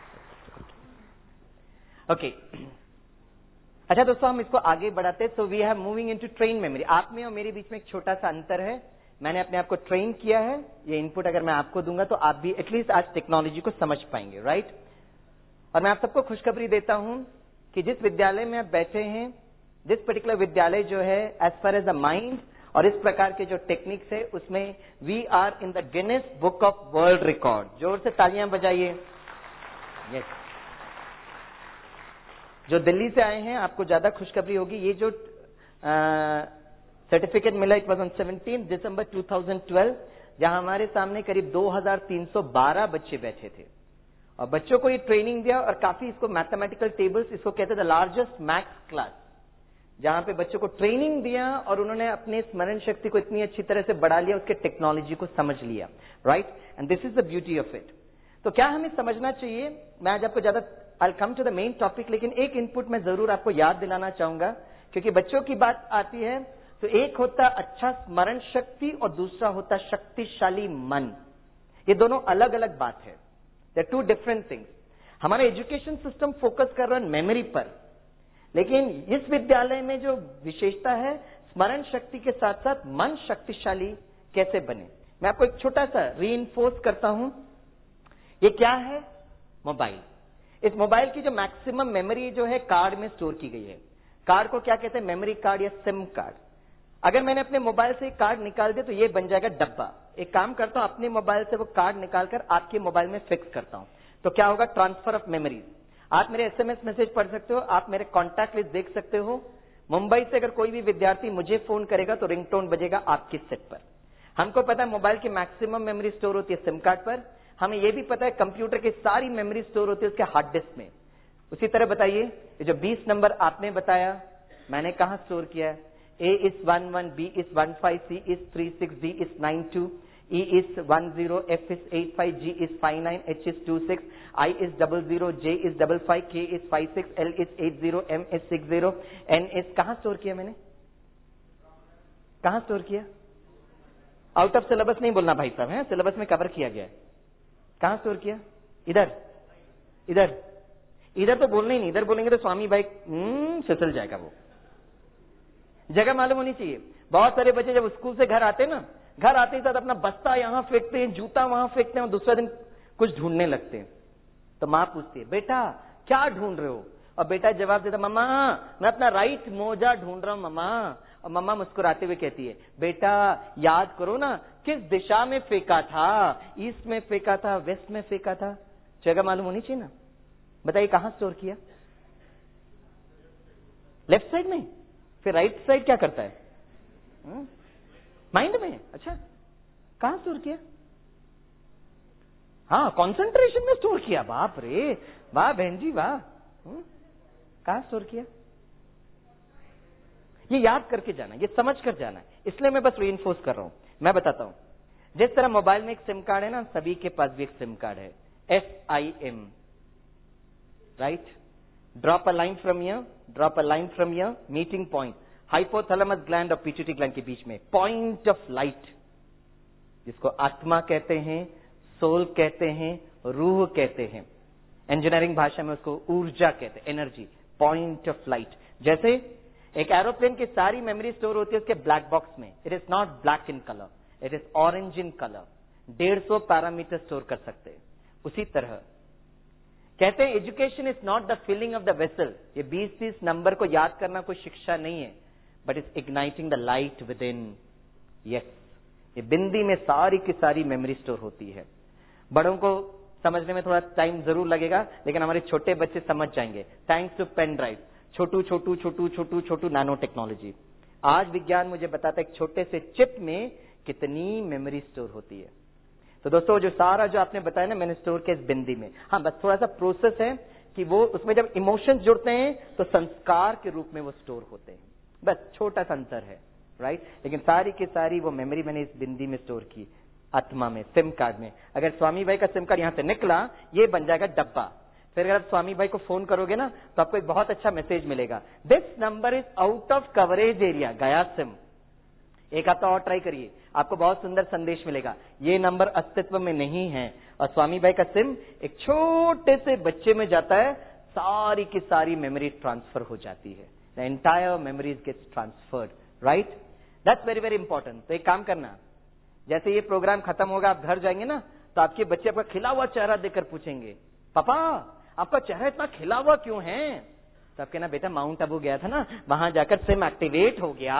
you. ओके, अच्छा दोस्तों हम इसको आगे बढ़ाते हैं। So we are moving into train memory. आप में और मेरे बीच में एक छोटा सा अंतर है, मैंने अपने आप को ट्रेन किया है। ये इनपुट अगर मैं आपको दूंगा तो आप भी एटलीस्ट आज टेक्नोलॉजी को समझ पाएंगे, राइट। और मैं आप सबको खुशखबरी देता हूं कि जिस विद्यालय में आप बैठे हैं, जिस पर्टिकुलर विद्यालय जो है as far as the mind और इस प्रकार के जो टेक्निक्स है उसमें we are in the Guinness book of world record. जोर से तालियां बजाइए। यस, जो दिल्ली से आए हैं आपको ज्यादा खुशखबरी होगी। ये जो सर्टिफिकेट मिला, it was on seventeen December two thousand twelve, जहां हमारे सामने करीब दो हज़ार तीन सौ बारह बच्चे बैठे थे और बच्चों को ये ट्रेनिंग दिया और काफी इसको मैथमेटिकल टेबल्स, इसको कहते थे द लार्जेस्ट मैथ्स क्लास, जहां पे बच्चों को ट्रेनिंग दिया और उन्होंने अपने स्मरण शक्ति को इतनी अच्छी तरह से बढ़ा लिया, उसके टेक्नोलॉजी को समझ लिया, right, and this is the beauty of it. तो क्या हमें समझना चाहिए, मैं आज आपको ज्यादा I come to the main topic, लेकिन एक इनपुट मैं जरूर आपको याद दिलाना चाहूंगा, क्योंकि बच्चों की बात आती है तो एक होता अच्छा स्मरण शक्ति और दूसरा होता शक्तिशाली मन। ये दोनों अलग अलग बात है, they are two different things. हमारा एजुकेशन सिस्टम फोकस कर रहा है मेमोरी पर, लेकिन इस विद्यालय में जो विशेषता है, स्मरण शक्ति के साथ साथ मन शक्तिशाली कैसे बने। मैं आपको एक छोटा सा रीइंफोर्स करता हूं। ये क्या है? मोबाइल। इस मोबाइल की जो मैक्सिमम मेमोरी जो है कार्ड में स्टोर की गई है। कार्ड को क्या कहते हैं? मेमोरी कार्ड या सिम कार्ड। अगर मैंने अपने मोबाइल से कार्ड निकाल दिया तो ये बन जाएगा डब्बा। एक काम करता हूं, अपने मोबाइल से वो कार्ड निकालकर आपके मोबाइल में फिक्स करता हूं, तो क्या होगा? Transfer of memories. आप मेरे एसएमएस मैसेज पढ़ सकते हो, आप मेरे कॉन्टैक्ट लिस्ट देख सकते हो। मुंबई से अगर कोई भी विद्यार्थी मुझे फोन करेगा तो रिंगटोन बजेगा आपके सेट पर। हमको पता है मोबाइल की मैक्सिमम मेमोरी स्टोर होती है सिम कार्ड पर। हमें यह भी पता है कंप्यूटर की सारी मेमोरी स्टोर होती है उसके हार्ड डिस्क में। उसी तरह बताइए, ये जो बीस नंबर आपने बताया, मैंने कहां स्टोर किया है? A is one one, B is one five, C is three six, D is nine two, E is one zero, F is eight five, G is five nine, H is two six, I is double zero, J is double five, K is five six, L is eight zero, M is six zero, N is कहां store किया मैंने? कहां store किया? Out of syllabus नहीं बोलना भाई साहब, है सिलेबस में कवर किया गया है। कहां स्टोर किया? इधर, इधर, इधर तो बोलना ही नहीं। इधर बोलेंगे तो स्वामी भाई हम्म फिसल जाएगा। वो जगह मालूम होनी चाहिए। बहुत सारे बच्चे जब स्कूल से घर आते ना, घर आते ही साथ अपना बस्ता यहां फेंकते हैं, जूता वहां फेंकते हैं और दूसरे दिन कुछ ढूंढने लगते हैं। तो मां पूछती है, बेटा क्या ढूंढ रहे हो? और बेटा जवाब देता, मम्मा मैं अपना राइट मोजा ढूंढ रहा हूं मम्मा। और मम्मा मुस्कुराते हुए कहती है, बेटा याद करो ना किस दिशा में फेंका था, ईस्ट में फेंका था, वेस्ट में फेंका था। जगह मालूम होनी चाहिए ना। बताइए कहां स्टोर किया? लेफ्ट साइड में। फिर राइट साइड क्या करता है? हुँ? माइंड में। अच्छा, कहां स्टोर किया? हाँ, कंसंट्रेशन में स्टोर किया। बाप रे, वाह बहन जी वाह। कहां स्टोर किया? ये याद करके जाना, ये समझ कर जाना है। इसलिए मैं बस रीइंफोर्स कर रहा हूं। मैं बताता हूं, जिस तरह मोबाइल में एक सिम कार्ड है ना, सभी के पास भी एक सिम कार्ड है, S I M, right. Drop a line from here, drop a line from here, meeting point hypothalamus gland और पिट्यूटरी ग्लैंड के बीच में, पॉइंट ऑफ लाइट, जिसको आत्मा कहते हैं, सोल कहते हैं, रूह कहते हैं। इंजीनियरिंग भाषा में उसको ऊर्जा कहते हैं, एनर्जी, पॉइंट ऑफ लाइट। जैसे एक एरोप्लेन की सारी मेमोरी स्टोर होती है उसके ब्लैक बॉक्स में। It is not black in colour, it is orange in colour. डेढ़ सौ पैरामीटर स्टोर कर सकते हैं। उसी तरह कहते हैं education is not the filling of the vessel. ये बीस तीस नंबर को याद करना कोई शिक्षा नहीं है, but is igniting the light within. Yes, ये बिंदी में सारी की सारी मेमोरी स्टोर होती है। बड़ों को समझने में थोड़ा टाइम जरूर लगेगा, लेकिन हमारे छोटे बच्चे समझ जाएंगे, थैंक्स टू पेन ड्राइव। छोटू छोटू छोटू छोटू छोटू नैनो टेक्नोलॉजी। आज विज्ञान मुझे बताता है एक छोटे से चिप में कितनी मेमोरी स्टोर होती है। तो दोस्तों, जो सारा जो आपने बताया ना, मैंने स्टोर किया इस बिंदी में। हाँ, बस थोड़ा सा प्रोसेस है कि वो उसमें जब इमोशंस जुड़ते हैं तो संस्कार के रूप में वो स्टोर होते हैं। बस छोटा सा अंतर है, राइट। लेकिन सारी की सारी वो मेमोरी मैंने इस बिंदी में स्टोर की, आत्मा में, सिम कार्ड में। अगर स्वामी भाई का सिम कार्ड यहां से निकला, ये बन जाएगा डब्बा। फिर अगर आप स्वामी भाई को फोन करोगे ना, तो आपको एक बहुत अच्छा मैसेज मिलेगा, this number is out of coverage area, गया सिम। एक हफ्ता और ट्राई करिए, आपको बहुत सुंदर संदेश मिलेगा, ये नंबर अस्तित्व में नहीं है। और स्वामी भाई का सिम एक छोटे से बच्चे में जाता है, सारी की सारी मेमोरी ट्रांसफर हो जाती है। The entire memories gets transferred, right. That's very very important. तो एक काम करना, जैसे ये प्रोग्राम खत्म होगा, आप घर जाएंगे ना, तो आपके बच्चे आपका खिला हुआ चेहरा देखकर पूछेंगे, पापा आपका चेहरा इतना खिला हुआ क्यों है? तो आप कहना, बेटा माउंट आबू गया था ना, वहां जाकर सिम एक्टिवेट हो गया।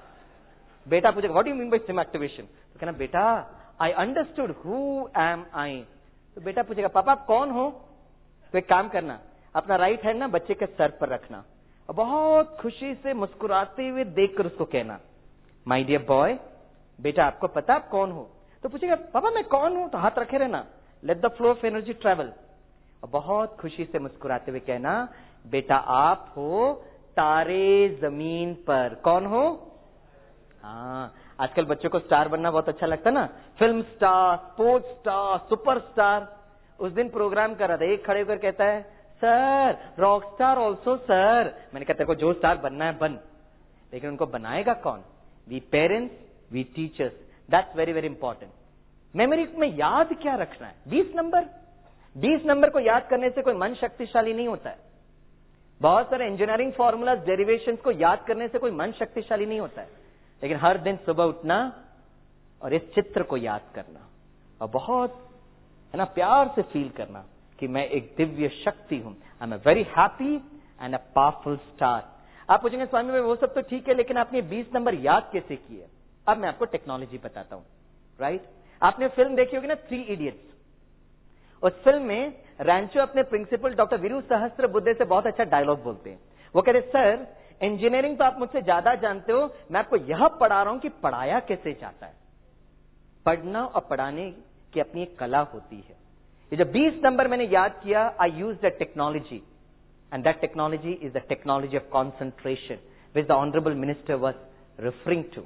बेटा पूछेगा, what do you mean by sim activation? तो कहना, बेटा I understood who am I. तो बेटा पूछेगा, पापा आप कौन हो? तो एक काम करना, अपना राइट हैंड ना बच्चे के सर पर रखना और बहुत खुशी से मुस्कुराते हुए देखकर उसको कहना, माय डियर बॉय, बेटा आपको पता आप कौन हो? तो पूछेगा पापा मैं कौन हूं? तो हाथ रखे रहना, let the flow of energy travel, और बहुत खुशी से मुस्कुराते हुए कहना बेटा आप हो तारे जमीन पर। कौन हो? हाँ, आजकल बच्चों को स्टार बनना बहुत अच्छा लगता ना, film star, sports star, super star. उस दिन प्रोग्राम कर रहा था, एक खड़े होकर कहता है sir rock star also sir. मैंने कहा तेरे को जो स्टार बनना है बन, लेकिन उनको बनाएगा कौन? We parents, we teachers, that's very very important. Memory में याद क्या रखना है? बीस नंबर, बीस नंबर को याद करने से कोई मन शक्तिशाली नहीं होता है। बहुत सारे इंजीनियरिंग फॉर्मूलाज, डेरिवेशंस को याद करने से कोई मन शक्तिशाली नहीं होता है, लेकिन हर दिन सुबह उठना और इस चित्र को याद करना और बहुत है ना प्यार से फील करना कि मैं एक दिव्य शक्ति हूं। I am a very happy and a powerful star. आप पूछेंगे स्वामी में वो सब तो ठीक है, लेकिन आपने बीस नंबर याद कैसे किए? अब मैं आपको टेक्नोलॉजी बताता हूं। राइट, आपने फिल्म देखी होगी ना थ्री इडियट्स। उस फिल्म में रैंचो अपने प्रिंसिपल डॉक्टर वीरू सहस्त्रबुद्धे से बहुत अच्छा डायलॉग बोलते हैं। वो कहते सर इंजीनियरिंग तो आप मुझसे ज्यादा जानते हो, मैं आपको यह पढ़ा रहा हूं कि पढ़ाया कैसे जाता है। पढ़ना और पढ़ाने की अपनी एक कला होती है। ये जब बीस नंबर मैंने याद किया, I use that technology, and that technology is the technology of concentration which the honourable minister was referring to.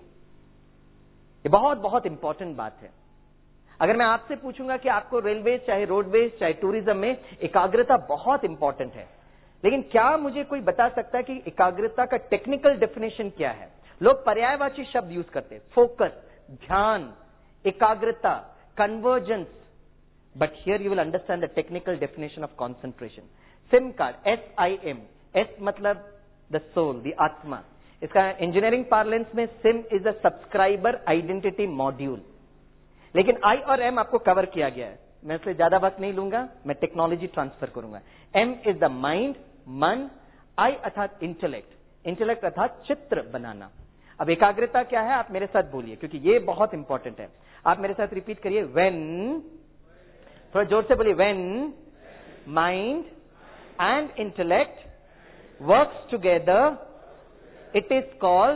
ये बहुत बहुत इंपॉर्टेंट बात है। अगर मैं आपसे पूछूंगा कि आपको रेलवे चाहे रोडवेज चाहे टूरिज्म में एकाग्रता बहुत इंपॉर्टेंट है, लेकिन क्या मुझे कोई बता सकता है कि एकाग्रता का टेक्निकल डेफिनेशन क्या है? लोग पर्यायवाची शब्द यूज करते हैं, फोकस, ध्यान, एकाग्रता, convergence, but here you will understand the technical definition of concentration. Sim card, S I M, S मतलब द सोल, द आत्मा। इसका इंजीनियरिंग पार्लेंस में sim is the subscriber identity module, लेकिन आई और एम आपको cover किया गया है। मैं इसलिए ज्यादा वक्त नहीं लूंगा, मैं टेक्नोलॉजी ट्रांसफर करूंगा। एम इज द माइंड, मन, आई अर्थात इंटेलेक्ट, इंटेलेक्ट अर्थात चित्र बनाना। अब एकाग्रता क्या है आप मेरे साथ बोलिए, क्योंकि ये बहुत इंपॉर्टेंट है। आप मेरे साथ रिपीट करिए, व्हेन, थोड़ा जोर से बोलिए, when mind and intellect works together it is called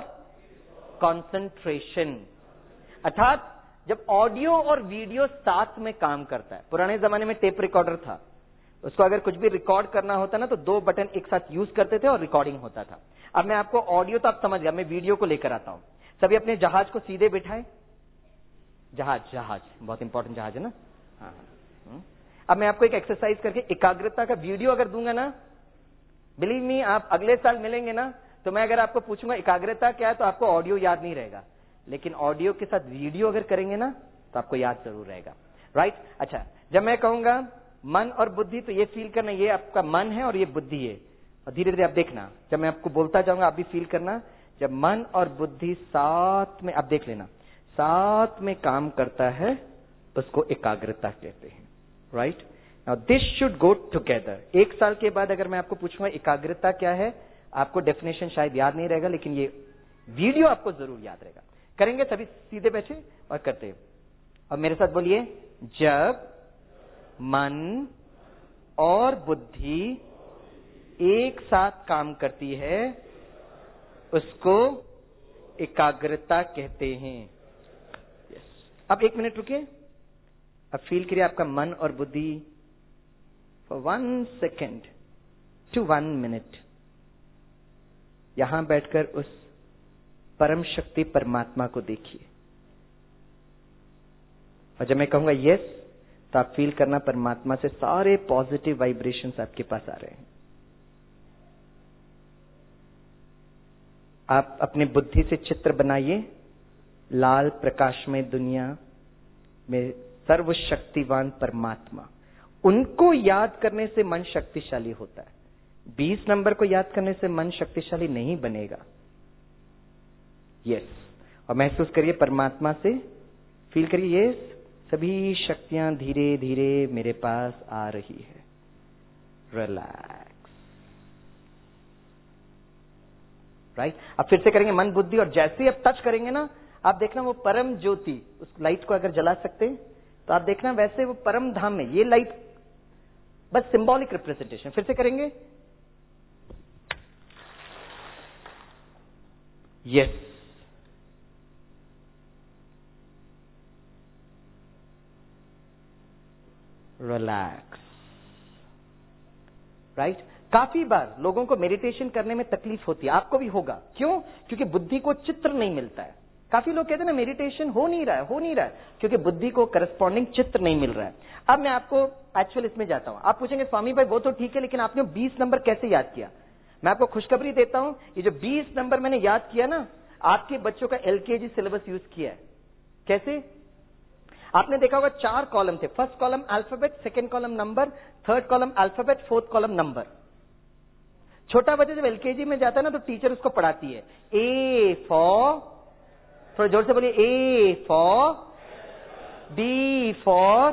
concentration. अर्थात जब ऑडियो और वीडियो साथ में काम करता है, पुराने जमाने में टेप रिकॉर्डर था, उसको अगर कुछ भी रिकॉर्ड करना होता ना तो दो बटन एक साथ यूज करते थे और रिकॉर्डिंग होता था। अब मैं आपको ऑडियो तो आप समझ गया, मैं वीडियो को लेकर आता हूं। सभी अपने जहाज को सीधे बिठाए, जहाज, जहाज बहुत इंपॉर्टेंट जहाज है ना। हाँ, हाँ। अब मैं आपको एक एक्सरसाइज करके एकाग्रता का वीडियो अगर दूंगा ना, बिलीव मी आप अगले साल मिलेंगे ना, तो मैं अगर आपको पूछूंगा एकाग्रता क्या है, तो आपको ऑडियो याद नहीं रहेगा, लेकिन ऑडियो के साथ वीडियो अगर करेंगे ना तो आपको याद जरूर रहेगा। राइट, अच्छा, जब मैं कहूंगा मन और बुद्धि, तो ये फील करना ये आपका मन है और ये बुद्धि है, और धीरे धीरे आप देखना, जब मैं आपको बोलता जाऊंगा आप भी फील करना। जब मन और बुद्धि साथ में, आप देख लेना, साथ में काम करता है, उसको एकाग्रता कहते हैं। Right, now this should go together. एक साल के बाद अगर मैं आपको पूछूंगा एकाग्रता क्या है, आपको डेफिनेशन शायद याद नहीं रहेगा, लेकिन ये वीडियो आपको जरूर याद रहेगा। करेंगे सभी सीधे बैठे और करते हैं, और मेरे साथ बोलिए, जब मन और बुद्धि एक साथ काम करती है उसको एकाग्रता कहते हैं। yes. अब एक मिनट रुकिए, अब फील करिए आपका मन और बुद्धि for one second to one minute यहां बैठकर उस परम शक्ति परमात्मा को देखिए, और जब मैं कहूंगा यस तो आप फील करना परमात्मा से सारे पॉजिटिव वाइब्रेशंस आपके पास आ रहे हैं। आप अपने बुद्धि से चित्र बनाइए, लाल प्रकाशमय दुनिया में सर्वशक्तिवान परमात्मा, उनको याद करने से मन शक्तिशाली होता है। बीस नंबर को याद करने से मन शक्तिशाली नहीं बनेगा। यस, और महसूस करिए परमात्मा से, फील करिए यस, सभी शक्तियां धीरे धीरे मेरे पास आ रही है। रिलैक्स। राइट, अब फिर से करेंगे मन बुद्धि, और जैसे ही आप टच करेंगे ना, आप देखना वो परम ज्योति, उस लाइट को अगर जला सकते तो आप देखना वैसे वो परम धाम में ये लाइट बस सिंबॉलिक रिप्रेजेंटेशन। फिर से करेंगे, यस, रिलैक्स, राइट। काफी बार लोगों को मेडिटेशन करने में तकलीफ होती है, आपको भी होगा। क्यों? क्योंकि बुद्धि को चित्र नहीं मिलता है। काफी लोग कहते हैं ना मेडिटेशन हो नहीं रहा है, हो नहीं रहा है, क्योंकि बुद्धि को करस्पॉन्डिंग चित्र नहीं मिल रहा है। अब मैं आपको एक्चुअल इसमें जाता हूं। आप पूछेंगे स्वामी भाई वो तो ठीक है, लेकिन आपने बीस नंबर कैसे याद किया? मैं आपको खुशखबरी देता हूं, ये जो बीस नंबर मैंने याद किया ना, आपके बच्चों का एलकेजी सिलेबस यूज किया है। कैसे? आपने देखा होगा चार कॉलम थे, first column alphabet, second column number, third column alphabet, fourth column number. छोटा बच्चा जब एलकेजी में जाता है ना तो टीचर उसको पढ़ाती है, ए फॉर, थोड़ा जोर से बोलिए, A for, B for,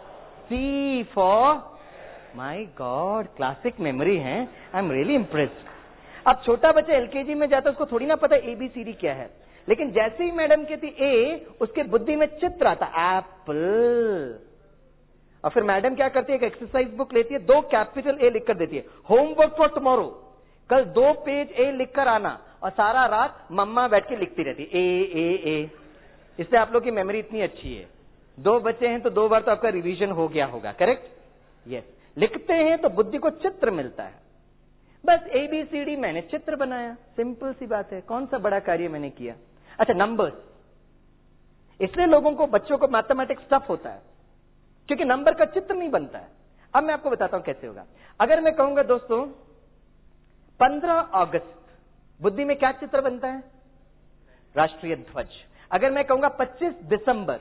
C for. My god, classic memory है, आई एम रियली इम्प्रेस्ड। अब छोटा बच्चा एलकेजी में जाता है, उसको थोड़ी ना पता एबीसीडी क्या है, लेकिन जैसे ही मैडम कहती ए, उसके बुद्धि में चित्र आता एप्पल। और फिर मैडम क्या करती है, एक एक्सरसाइज बुक लेती है, दो कैपिटल ए लिखकर देती है, होमवर्क फॉर टुमारो, कल दो पेज ए लिखकर आना, और सारा रात मम्मा बैठ के लिखती रहती ए ए ए। इससे आप लोग की मेमोरी इतनी अच्छी है। दो बच्चे हैं तो दो बार तो आपका रिवीजन हो गया होगा, करेक्ट? यस। लिखते हैं तो बुद्धि को चित्र मिलता है। बस ए बी सी डी मैंने चित्र बनाया, सिंपल सी बात है, कौन सा बड़ा कार्य मैंने किया। अच्छा, नंबर्स, इसलिए लोगों को, बच्चों को मैथमेटिक्स टफ होता है, क्योंकि नंबर का चित्र नहीं बनता है। अब मैं आपको बताता हूं कैसे होगा। अगर मैं कहूंगा दोस्तों पंद्रह अगस्त, बुद्धि में क्या चित्र बनता है? राष्ट्रीय ध्वज। अगर मैं कहूंगा पच्चीस दिसंबर,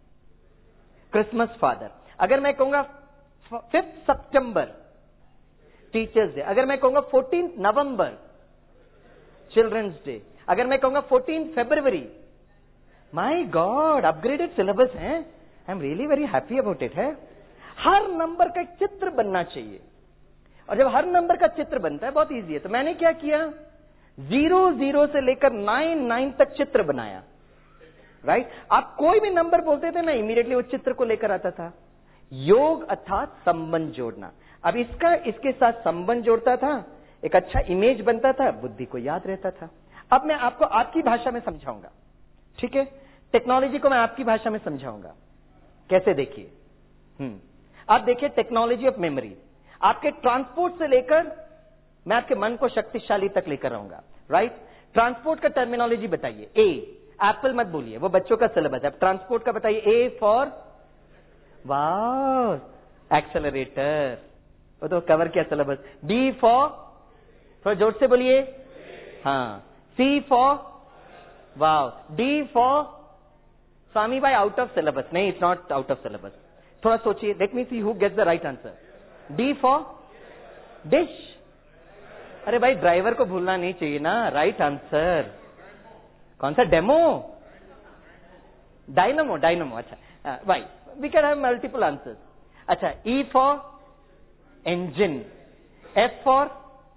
क्रिसमस फादर। अगर मैं कहूंगा फिफ्थ सितंबर, टीचर्स डे। अगर मैं कहूंगा फोर्टीन नवंबर, चिल्ड्रंस डे। अगर मैं कहूंगा फोर्टीन फरवरी, माय गॉड, अपग्रेडेड सिलेबस है, I am really very happy about it है। हर नंबर का एक चित्र बनना चाहिए, और जब हर नंबर का चित्र बनता है, बहुत इजी है। तो मैंने क्या किया, जीरो जीरो से लेकर नाइन नाइन तक चित्र बनाया, राइट। आप कोई भी नंबर बोलते थे, मैं इमीडिएटली उस चित्र को लेकर आता था। योग अर्थात संबंध जोड़ना। अब इसका इसके साथ संबंध जोड़ता था, एक अच्छा इमेज बनता था, बुद्धि को याद रहता था। अब मैं आपको आपकी भाषा में समझाऊंगा, ठीक है? टेक्नोलॉजी को मैं आपकी भाषा में समझाऊंगा। कैसे? देखिए, हम्म आप देखिए, टेक्नोलॉजी ऑफ मेमोरी, आपके ट्रांसपोर्ट से लेकर मैं आपके मन को शक्तिशाली तक लेकर आऊंगा, राइट। ट्रांसपोर्ट का टर्मिनोलॉजी बताइए। ए, एप्पल मत बोलिए, वो बच्चों का सिलेबस है। ट्रांसपोर्ट का बताइए। ए फॉर, वाह, एक्सेलरेटर, वो तो कवर किया सिलेबस। बी फॉर, थोड़ा जोर से बोलिए, हाँ। सी फॉर, वाह। डी फॉर, स्वामी भाई आउट ऑफ सिलेबस। नहीं, it's not out of syllabus, थोड़ा सोचिए, let me see who gets the right answer. D for dish. अरे भाई, ड्राइवर को भूलना नहीं चाहिए ना, राइट आंसर। कौन सा? Demo, dynamo, dynamo. अच्छा भाई, we can have multiple answers. अच्छा, E for engine. F for,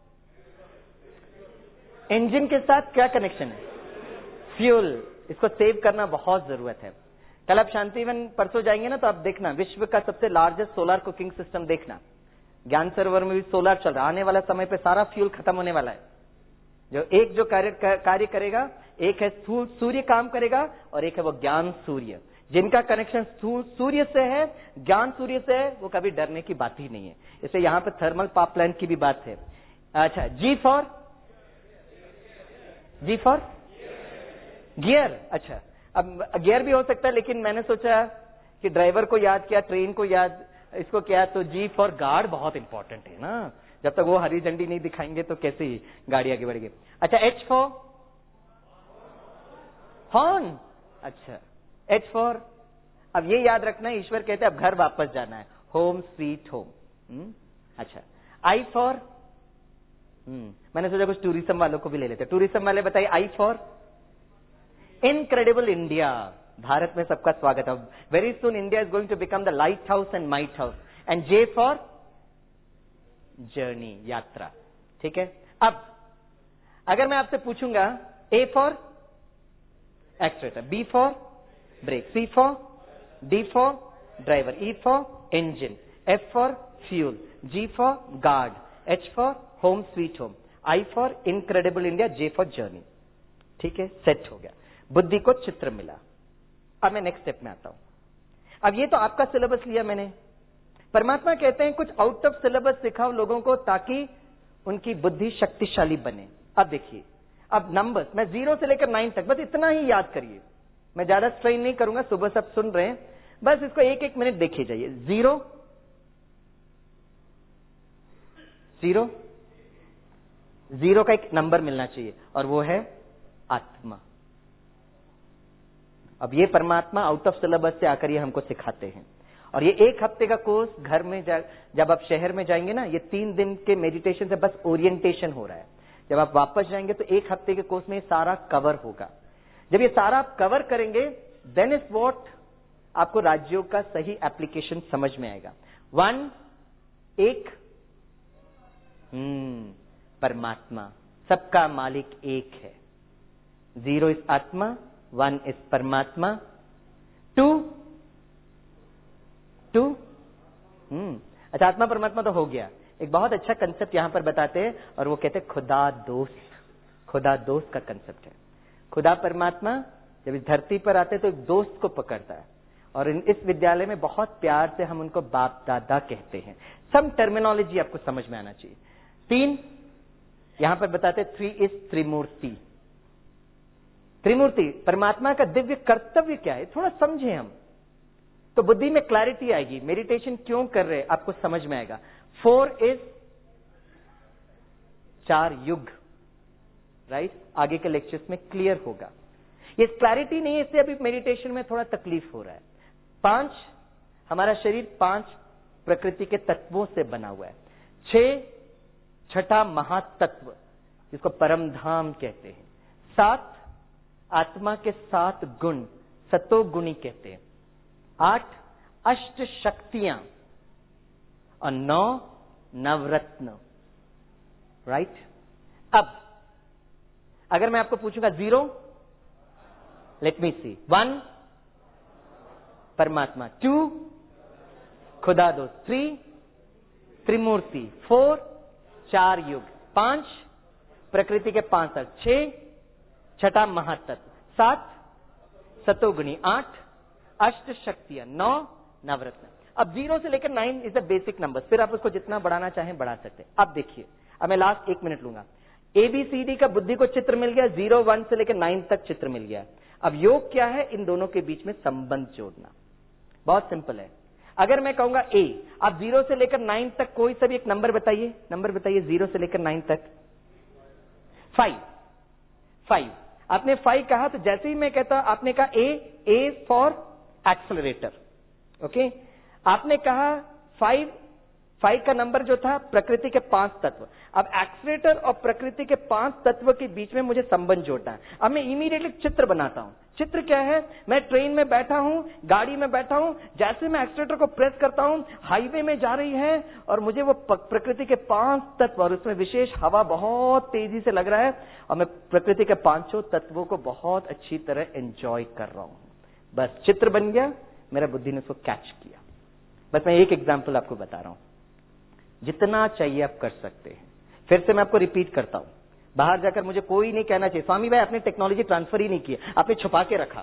engine के साथ क्या कनेक्शन है? फ्यूल। इसको सेव करना बहुत जरूरत है। कल आप शांतिवन परसों जाएंगे ना, तो आप देखना विश्व का सबसे लार्जेस्ट सोलर कुकिंग सिस्टम देखना। ज्ञान सरोवर में भी सोलर चल रहा है। आने वाला समय पे सारा फ्यूल खत्म होने वाला है। जो एक जो कार्य कार्य करेगा, एक है सूर्य काम करेगा, और एक है वो ज्ञान सूर्य। जिनका कनेक्शन सूर्य से है, ज्ञान सूर्य से है, वो कभी डरने की बात ही नहीं है। इसलिए यहां पे थर्मल पावर प्लांट की भी बात है। अच्छा, G for, G for gear. अच्छा, अब गियर भी हो सकता है, लेकिन मैंने सोचा कि ड्राइवर को याद किया, ट्रेन को याद, इसको क्या, तो जी फॉर गार्ड बहुत इंपॉर्टेंट है ना। जब तक वो हरी झंडी नहीं दिखाएंगे तो कैसे ही गाड़ी आगे बढ़ेगी। अच्छा, एच फॉर हॉर्न। अच्छा, एच फॉर, अब ये याद रखना है, ईश्वर कहते हैं अब घर वापस जाना है, होम स्वीट होम। अच्छा, आई फॉर, हम्म मैंने सोचा कुछ टूरिज्म वालों को भी ले लेते। टूरिज्म वाले बताइए। I for incredible India, Bharat में सबका स्वागत है। Very soon India is going to become the lighthouse and might house. And J for journey, यात्रा। ठीक है। अब अगर मैं आपसे पूछूंगा, A for accelerator, B for brake, C for, D for driver, E for engine, F for fuel, G for guard, H for home sweet home, I for incredible India, J for journey. ठीक है, set हो गया, बुद्धि को चित्र मिला। अब मैं नेक्स्ट स्टेप में आता हूं। अब ये तो आपका सिलेबस लिया मैंने, परमात्मा कहते हैं कुछ आउट ऑफ सिलेबस सिखाओ लोगों को ताकि उनकी बुद्धि शक्तिशाली बने। अब देखिए, अब नंबर्स मैं जीरो से लेकर नाइन तक बस इतना ही याद करिए, मैं ज्यादा स्ट्रेन नहीं करूंगा, सुबह सब सुन रहे हैं, बस इसको एक एक मिनट देखिए जाइए। जीरो, जीरो, जीरो का एक नंबर मिलना चाहिए और वो है आत्मा। अब ये परमात्मा आउट ऑफ सिलेबस से आकर ये हमको सिखाते हैं, और ये एक हफ्ते का कोर्स घर में जा, जब आप शहर में जाएंगे ना, ये तीन दिन के मेडिटेशन से बस ओरिएंटेशन हो रहा है। जब आप वापस जाएंगे तो एक हफ्ते के कोर्स में ये सारा कवर होगा। जब ये सारा आप कवर करेंगे, देन इज व्हाट आपको राज्यों का सही एप्लीकेशन समझ में आएगा। वन, एक, हम्म परमात्मा, सबका मालिक एक है। जीरो इज आत्मा, वन इज परमात्मा, टू, टू, हम्म अच्छा आत्मा परमात्मा तो हो गया। एक बहुत अच्छा कंसेप्ट यहां पर बताते हैं और वो कहते हैं खुदा दोस्त। खुदा दोस्त का कंसेप्ट है। खुदा परमात्मा जब इस धरती पर आते हैं तो एक दोस्त को पकड़ता है, और इस विद्यालय में बहुत प्यार से हम उनको बाप दादा कहते हैं। सम टर्मिनोलॉजी आपको समझ में आना चाहिए। तीन, यहां पर बताते थ्री इज त्रिमूर्ति। त्रिमूर्ति परमात्मा का दिव्य कर्तव्य क्या है, थोड़ा समझे हम तो बुद्धि में क्लैरिटी आएगी। मेडिटेशन क्यों कर रहे हैं आपको समझ में आएगा। फोर इज चार युग, राइट, आगे के लेक्चर्स में क्लियर होगा। ये क्लैरिटी नहीं है, इससे अभी मेडिटेशन में थोड़ा तकलीफ हो रहा है। पांच, हमारा शरीर पांच प्रकृति के तत्वों से बना हुआ है। छह, छठा महातत्व जिसको परम धाम कहते हैं। सात, आत्मा के सात गुण सतोगुणी कहते हैं। आठ, अष्ट शक्तियां, और नौ, नवरत्न, राइट। अब अगर मैं आपको पूछूंगा zero, let me see, one परमात्मा, टू खुदा दोस्त, थ्री त्रिमूर्ति, फोर चार युग, पांच प्रकृति के पांच तत्व, छह छठा महातत्व, सात सतोगुणी, आठ अष्ट शक्तियां, नौ नवरत्न। अब जीरो से लेकर nine is the basic number, फिर आप उसको जितना बढ़ाना चाहें बढ़ा सकते हैं। अब देखिए, अब मैं लास्ट एक मिनट लूंगा। एबीसीडी का बुद्धि को चित्र मिल गया, जीरो वन से लेकर नाइन तक चित्र मिल गया। अब योग क्या है, इन दोनों के बीच में संबंध जोड़ना। बहुत सिंपल है। अगर मैं कहूंगा ए, आप जीरो से लेकर नाइन तक कोई सा भी एक नंबर बताइए, नंबर बताइए जीरो से लेकर नाइन तक। फाइव, फाइव आपने फाइव कहा तो जैसे ही मैं कहता, आपने कहा A, A for accelerator, okay. आपने कहा फाइव, फाइव का नंबर जो था प्रकृति के पांच तत्व। अब एक्सेलरेटर और प्रकृति के पांच तत्व के बीच में मुझे संबंध जोड़ना है। अब मैं इमीडिएटली चित्र बनाता हूं। चित्र क्या है, मैं ट्रेन में बैठा हूं, गाड़ी में बैठा हूं, जैसे मैं एक्सेलरेटर को प्रेस करता हूं, हाईवे में जा रही है और मुझे वो प्रकृति के पांच तत्व, और उसमें विशेष हवा बहुत तेजी से लग रहा है, और मैं प्रकृति के पांचों तत्वों को बहुत अच्छी तरह एंजॉय कर रहा हूं। बस चित्र बन गया, मेरा बुद्धि ने उसको कैच किया। बस मैं एक एग्जाम्पल आपको बता रहा हूं, जितना चाहिए आप कर सकते हैं। फिर से मैं आपको रिपीट करता हूं, बाहर जाकर मुझे कोई नहीं कहना चाहिए स्वामी भाई आपने टेक्नोलॉजी ट्रांसफर ही नहीं किया, आपने छुपा के रखा।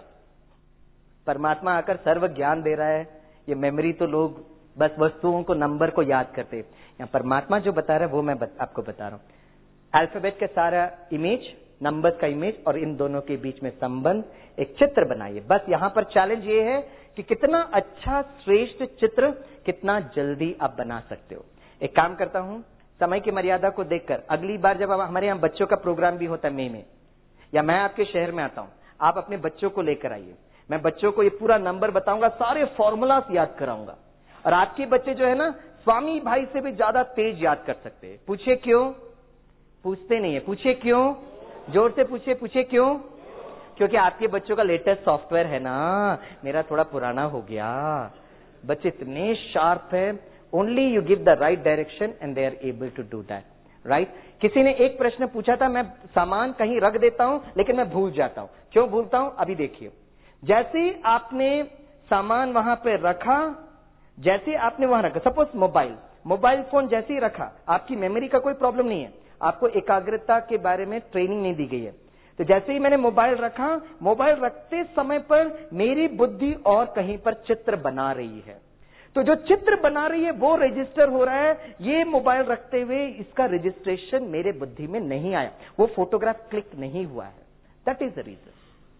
परमात्मा आकर सर्व ज्ञान दे रहा है। ये मेमोरी तो लोग बस वस्तुओं को, नंबर को याद करते हैं। यहाँ परमात्मा जो बता रहा है वो मैं बत, आपको बता रहा हूं। अल्फाबेट के सारा इमेज, नंबर्स का इमेज, और इन दोनों के बीच में संबंध, एक चित्र बनाइए। बस यहां पर चैलेंज ये है कि कितना अच्छा श्रेष्ठ चित्र कितना जल्दी आप बना सकते हो। एक काम करता हूं, समय की मर्यादा को देखकर अगली बार जब हमारे यहाँ बच्चों का प्रोग्राम भी होता है मई में, या मैं आपके शहर में आता हूं, आप अपने बच्चों को लेकर आइए। मैं बच्चों को ये पूरा नंबर बताऊंगा, सारे फॉर्मूलास याद कराऊंगा, और आपके बच्चे जो है ना स्वामी भाई से भी ज्यादा तेज याद कर सकते हैं। पूछिए क्यों? पूछते नहीं है, पूछिए क्यों? जोर से पूछिए, पूछिए क्यों? क्योंकि आपके बच्चों का लेटेस्ट सॉफ्टवेयर है ना, मेरा थोड़ा पुराना हो गया। बच्चे इतने शार्प है, only you give the right direction and they are able to do that, right. किसी ने एक प्रश्न पूछा था, मैं सामान कहीं रख देता हूं लेकिन मैं भूल जाता हूं। क्यों भूलता हूं? अभी देखिए, जैसे ही आपने सामान वहां पे रखा, जैसे आपने वहां रखा, सपोज मोबाइल मोबाइल फोन जैसे ही रखा, आपकी मेमोरी का कोई प्रॉब्लम नहीं है, आपको एकाग्रता के बारे में ट्रेनिंग नहीं दी गई है। तो जैसे ही मैंने मोबाइल रखा, मोबाइल रखते समय पर मेरी बुद्धि और कहीं पर चित्र बना रही है। तो जो चित्र बना रही है वो रजिस्टर हो रहा है, ये मोबाइल रखते हुए इसका रजिस्ट्रेशन मेरे बुद्धि में नहीं आया, वो फोटोग्राफ क्लिक नहीं हुआ है। That is the reason.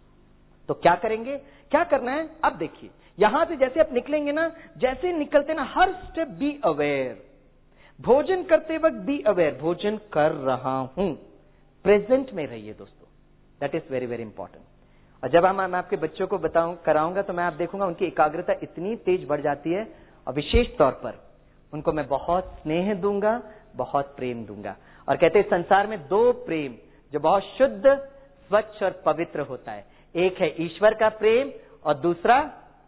तो क्या करेंगे, क्या करना है? अब देखिए, यहां से जैसे आप निकलेंगे ना, जैसे निकलते ना, हर स्टेप बी अवेयर। भोजन करते वक्त बी अवेयर, भोजन कर रहा हूं, प्रेजेंट में रहिए दोस्तों। That is very very important. और जब हम मैं आपके बच्चों को बताऊं कराऊंगा तो मैं आप देखूंगा उनकी एकाग्रता इतनी तेज बढ़ जाती है, और विशेष तौर पर उनको मैं बहुत स्नेह दूंगा, बहुत प्रेम दूंगा। और कहते हैं संसार में दो प्रेम जो बहुत शुद्ध, स्वच्छ और पवित्र होता है, एक है ईश्वर का प्रेम और दूसरा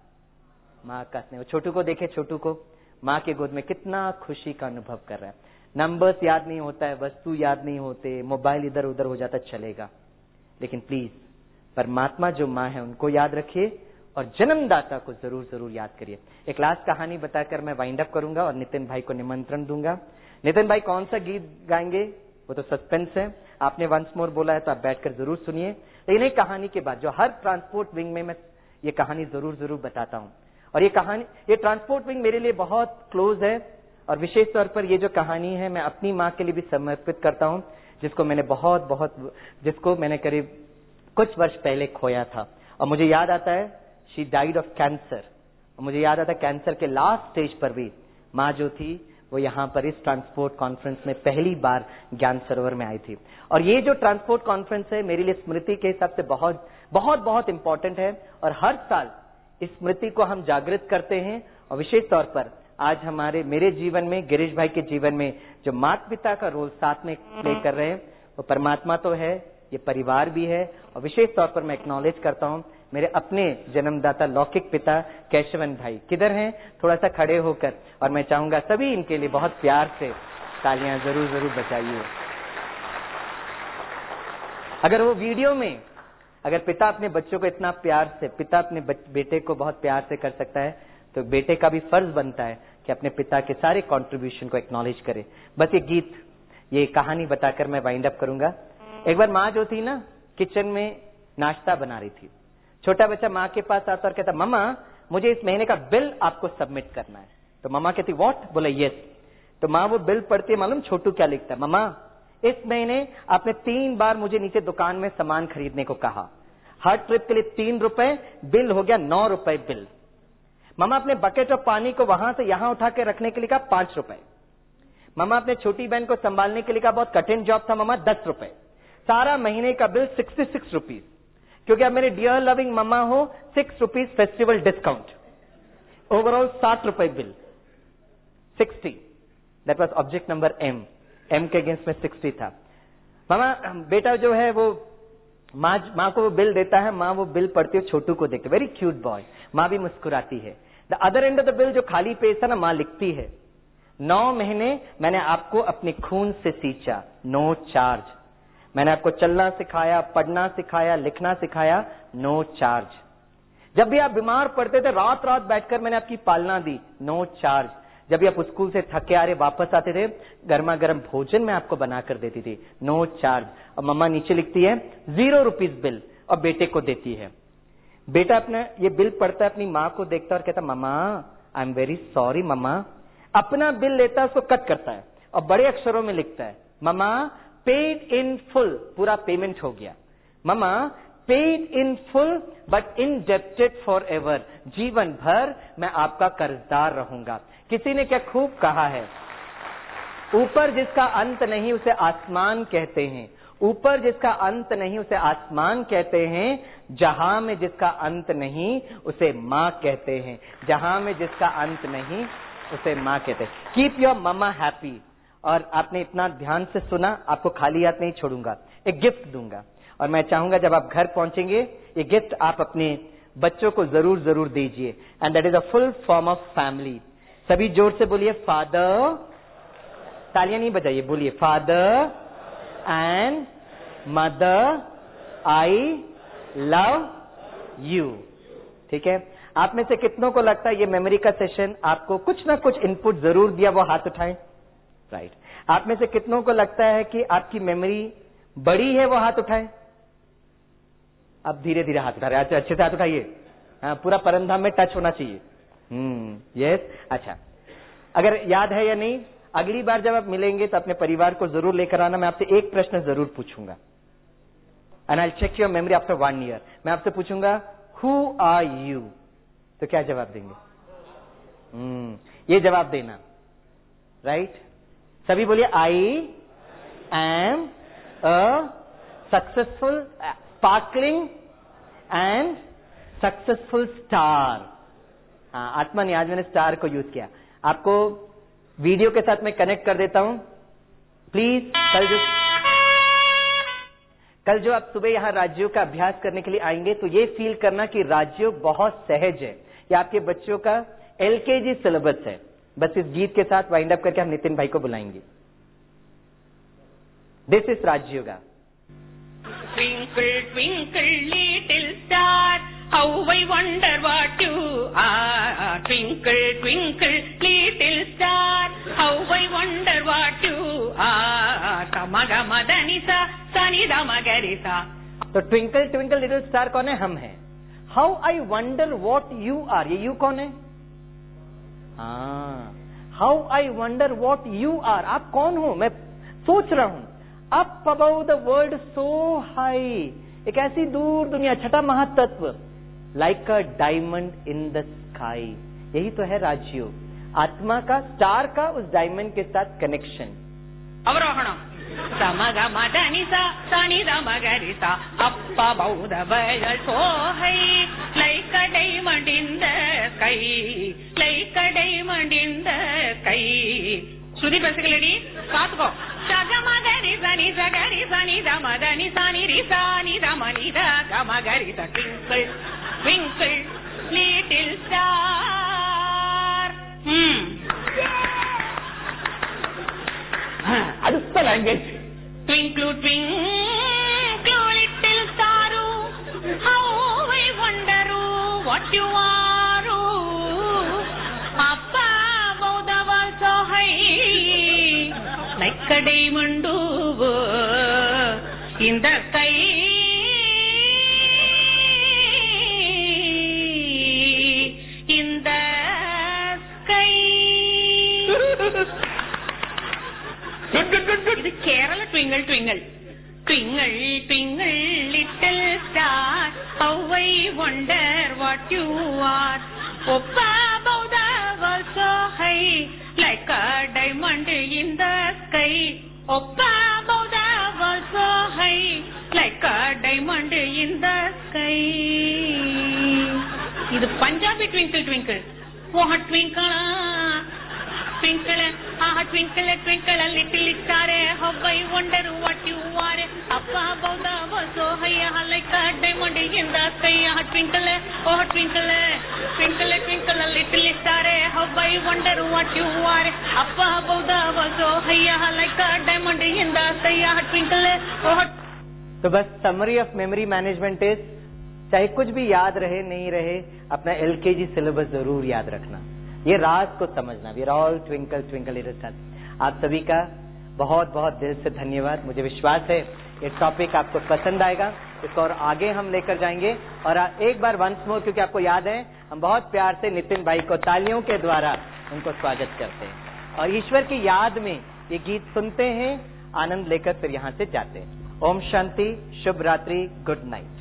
माँ का स्नेह। छोटू को देखे, छोटू को माँ के गोद में कितना खुशी का अनुभव कर रहा है। नंबर्स याद नहीं होता है, वस्तु याद नहीं होते, मोबाइल इधर उधर हो जाता, चलेगा, लेकिन प्लीज परमात्मा जो माँ है उनको याद रखिए और जन्मदाता को जरूर जरूर याद करिए। एक लास्ट कहानी बताकर मैं वाइंड अप करूंगा और नितिन भाई को निमंत्रण दूंगा। नितिन भाई कौन सा गीत गाएंगे वो तो सस्पेंस है, आपने वंस मोर बोला है तो आप बैठकर जरूर सुनिए। लेकिन एक कहानी के बाद जो हर ट्रांसपोर्ट विंग में मैं ये कहानी जरूर जरूर बताता हूँ, और ये कहानी, ये ट्रांसपोर्ट विंग मेरे लिए बहुत क्लोज है, और विशेष तौर पर ये जो कहानी है मैं अपनी माँ के लिए भी समर्पित करता हूँ, जिसको मैंने बहुत बहुत जिसको मैंने करीब कुछ वर्ष पहले खोया था। और मुझे याद आता है शी डाइड ऑफ कैंसर, और मुझे याद आता है कैंसर के लास्ट स्टेज पर भी माँ जो थी वो यहाँ पर इस ट्रांसपोर्ट कॉन्फ्रेंस में पहली बार ज्ञान सरोवर में आई थी। और ये जो ट्रांसपोर्ट कॉन्फ्रेंस है मेरे लिए स्मृति के हिसाब से बहुत बहुत बहुत इंपॉर्टेंट है, और हर साल इस स्मृति को हम जागृत करते हैं। और विशेष तौर पर आज हमारे मेरे जीवन में, गिरीश भाई के जीवन में जो माता पिता का रोल साथ में प्ले कर रहे हैं, वो परमात्मा तो है, ये परिवार भी है, और विशेष तौर पर मैं एक्नॉलेज करता हूँ मेरे अपने जन्मदाता लौकिक पिता केशवन भाई। किधर हैं? थोड़ा सा खड़े होकर, और मैं चाहूंगा सभी इनके लिए बहुत प्यार से तालियां जरूर जरूर बजाइए। अगर वो वीडियो में, अगर पिता अपने बच्चों को इतना प्यार से, पिता अपने बेटे को बहुत प्यार से कर सकता है, तो बेटे का भी फर्ज बनता है कि अपने पिता के सारे कंट्रीब्यूशन को एक्नॉलेज करे। बस ये गीत, ये कहानी बताकर मैं वाइंड अप करूंगा। एक बार माँ जो थी ना, किचन में नाश्ता बना रही थी। छोटा बच्चा माँ के पास आता और कहता, मम्मा मुझे इस महीने का बिल आपको सबमिट करना है। तो मम्मा कहती, व्हाट? बोला यस। तो माँ वो बिल पढ़ती है, मालूम छोटू क्या लिखता है? मम्मा इस महीने आपने तीन बार मुझे नीचे दुकान में सामान खरीदने को कहा, हर ट्रिप के लिए तीन रुपए, बिल हो गया नौ रुपए बिल। मम्मा अपने बकेट ऑफ पानी को वहां से यहां उठा के रखने के लिए कहा, पांच रुपए। मम्मा अपने छोटी बहन को संभालने के लिए कहा, बहुत कठिन जॉब था मम्मा, दस रुपए। सारा महीने का बिल सिक्सटी सिक्स रुपीज, क्योंकि अब मेरे डियर लविंग मम्मा हो, six rupees festival discount, overall साठ रुपए bill, sixty. That was object number M. M के अगेंस्ट में सिक्सटी था। मामा बेटा जो है वो माँ माँ को वो बिल देता है, माँ वो बिल पढ़ती है, छोटू को देखते, वेरी क्यूट बॉय, माँ भी मुस्कुराती है। The other end of the bill जो खाली पेज था ना, माँ लिखती है, नौ महीने मैंने आपको अपने खून से सींचा, नो चार्ज। मैंने आपको चलना सिखाया, पढ़ना सिखाया, लिखना सिखाया, नो चार्ज। जब भी आप बीमार पड़ते थे, रात रात बैठकर मैंने आपकी पालना दी, नो चार्ज। जब भी आप स्कूल से थके आ रहे वापस आते थे, गर्मा गर्म भोजन मैं आपको बनाकर देती थी, नो चार्ज। और मम्मा नीचे लिखती है जीरो रुपीज बिल, और बेटे को देती है। बेटा अपना ये बिल पढ़ता है, अपनी माँ को देखता और कहता, mamma I am very sorry mamma. अपना बिल लेता है, उसको कट करता है और बड़े अक्षरों में लिखता है, मम्मा पेड इन फुल, पूरा पेमेंट हो गया। Mamma paid in full but indebted forever, जीवन भर मैं आपका कर्जदार रहूंगा। किसी ने क्या खूब कहा है, ऊपर जिसका अंत नहीं उसे आसमान कहते हैं, ऊपर जिसका अंत नहीं उसे आसमान कहते हैं, जहां में जिसका अंत नहीं उसे माँ कहते हैं, जहां में जिसका अंत नहीं उसे माँ कहते हैं। Keep your mamma happy. और आपने इतना ध्यान से सुना, आपको खाली हाथ नहीं छोड़ूंगा, एक गिफ्ट दूंगा, और मैं चाहूंगा जब आप घर पहुंचेंगे ये गिफ्ट आप अपने बच्चों को जरूर जरूर दीजिए। And that is a full form of family. सभी जोर से बोलिए, फादर, तालियां नहीं बजाइए, बोलिए father and mother I love you. ठीक है, आप में से कितनों को लगता है ये मेमोरी का सेशन आपको कुछ ना कुछ इनपुट जरूर दिया? वो हाथ उठाएं। Right right. आप में से कितनों को लगता है कि आपकी मेमोरी बड़ी है? वो हाथ उठाएं। अब धीरे धीरे हाथ उठा रहे, अच्छे अच्छे से हाथ उठाइए। हाँ, पूरा परमधाम में टच होना चाहिए। हम्म, यस। अच्छा, अगर याद है या नहीं, अगली बार जब आप मिलेंगे तो अपने परिवार को जरूर लेकर आना। मैं आपसे एक प्रश्न जरूर पूछूंगा, and I check your memory after one year. मैं आपसे पूछूंगा हु आर यू, तो क्या जवाब देंगे? हम्म, ये जवाब देना, राइट right? सभी बोलिए, I am a successful sparkling and successful star. हाँ, आत्मा ने, आज मैंने स्टार को यूज किया। आपको वीडियो के साथ मैं कनेक्ट कर देता हूं। प्लीज कल जो कल जो आप सुबह यहां राज्यों का अभ्यास करने के लिए आएंगे तो ये फील करना कि राज्यों बहुत सहज है। ये आपके बच्चों का एलकेजी सिलेबस है। बस इस गीत के साथ वाइंड अप करके हम नितिन भाई को बुलाएंगे। This is Rajyoga. Twinkle, twinkle, little star, how I wonder what you are. Twinkle, twinkle, little star, how I wonder what you are. Kamaga madanisa, sanida magarisa. तो ट्विंकल ट्विंकल लिटिल स्टार कौन है? हम हैं। How I wonder what you are, ये you कौन है? हाँ, how I wonder what you are, आप कौन हो? मैं सोच रहा हूं। Up above the world so high, एक ऐसी दूर दुनिया, छठा महातत्व, like a diamond in the sky. यही तो है राजयोग, आत्मा का, स्टार का उस डायमंड के साथ कनेक्शन। अवरोहणम Samaga madanisa, sanida magarisa, up above the world so high, like a diamond in the sky, like a diamond in the sky. Shruti basically, साथ को. Saga magarisa, ni saga ni sani da madani sani ri sani da mani da ga magarisa, twinkle, twinkle, little star. Hmm. അടുത്ത language. Twinkle, twinkle, little star, how I wonder what you are. Up above the world so high, like a diamond in the sky. In the sky. Good, good, good, good. This is Kerala twinkle, twinkle. Twinkle, twinkle, little star, how I wonder what you are. Up above the world so high, like a diamond in the sky. Up above the world so high, like a diamond in the sky. This is Punjabi twinkle, twinkle. Oh, twinkle. Twinkle, ah, twinkle, twinkle, little star, how I wonder what you are. Up above the world so high, like a diamond in the sky. Ah, twinkle, oh, twinkle, twinkle, twinkle, little star, how I wonder what you are. Up above the world so high, like a diamond in the sky. Ah, twinkle, oh. तो बस summary of memory management is, चाहे कुछ भी याद रहे नहीं रहे, अपना एलकेजी सिलेबस जरूर याद रखना, ये राज को समझना। We are all twinkle twinkle little star. आप सभी का बहुत बहुत दिल से धन्यवाद। मुझे विश्वास है ये टॉपिक आपको पसंद आएगा, इसको और आगे हम लेकर जाएंगे। और एक बार वंस मोर, क्योंकि आपको याद है, हम बहुत प्यार से नितिन भाई को तालियों के द्वारा उनको स्वागत करते हैं और ईश्वर की याद में ये गीत सुनते हैं, आनंद लेकर फिर यहाँ से जाते हैं। ओम शांति, शुभ रात्रि, गुड नाइट।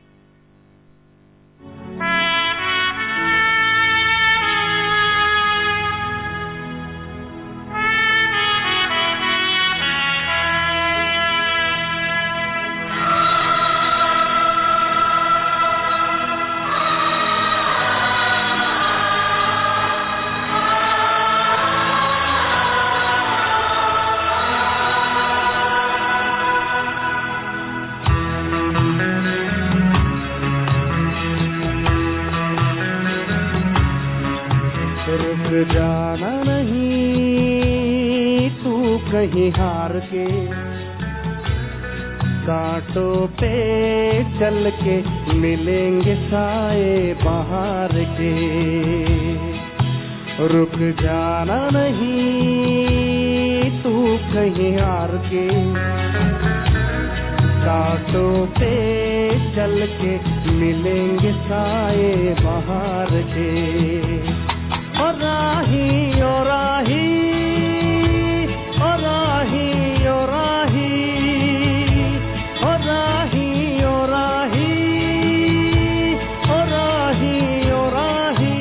जाना नहीं तू कहीं हार के, कांटों पे चल के मिलेंगे साए बाहर के। रुक जाना नहीं तू कहीं हार के, कांटों पे चल के मिलेंगे साए बाहर के। राही ओ राही ओ राही ओ राही ओ राही ओ राही ओ राही ओ राही।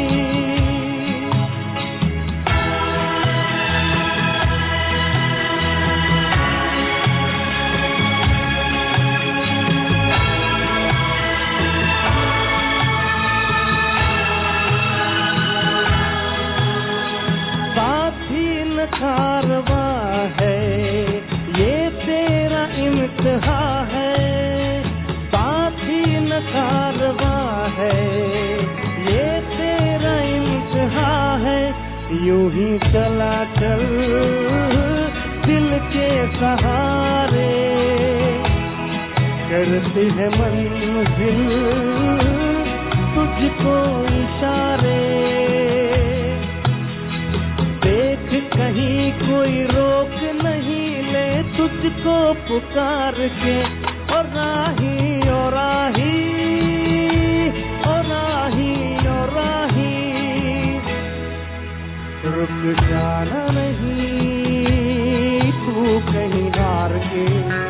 साथी न कारवा है ये तेरा इम्तिहा है, साथी न कारवा है ये तेरा इम्तिहा है। यूं ही चला चल दिल के सहारे, करती है मंजिल तुझको इशारे। देख कहीं कोई रोक नहीं ले तुझको पुकार के, ओ राही ओ राही ओ राही ओ राही। रुक जाना नहीं तू कहीं हार के,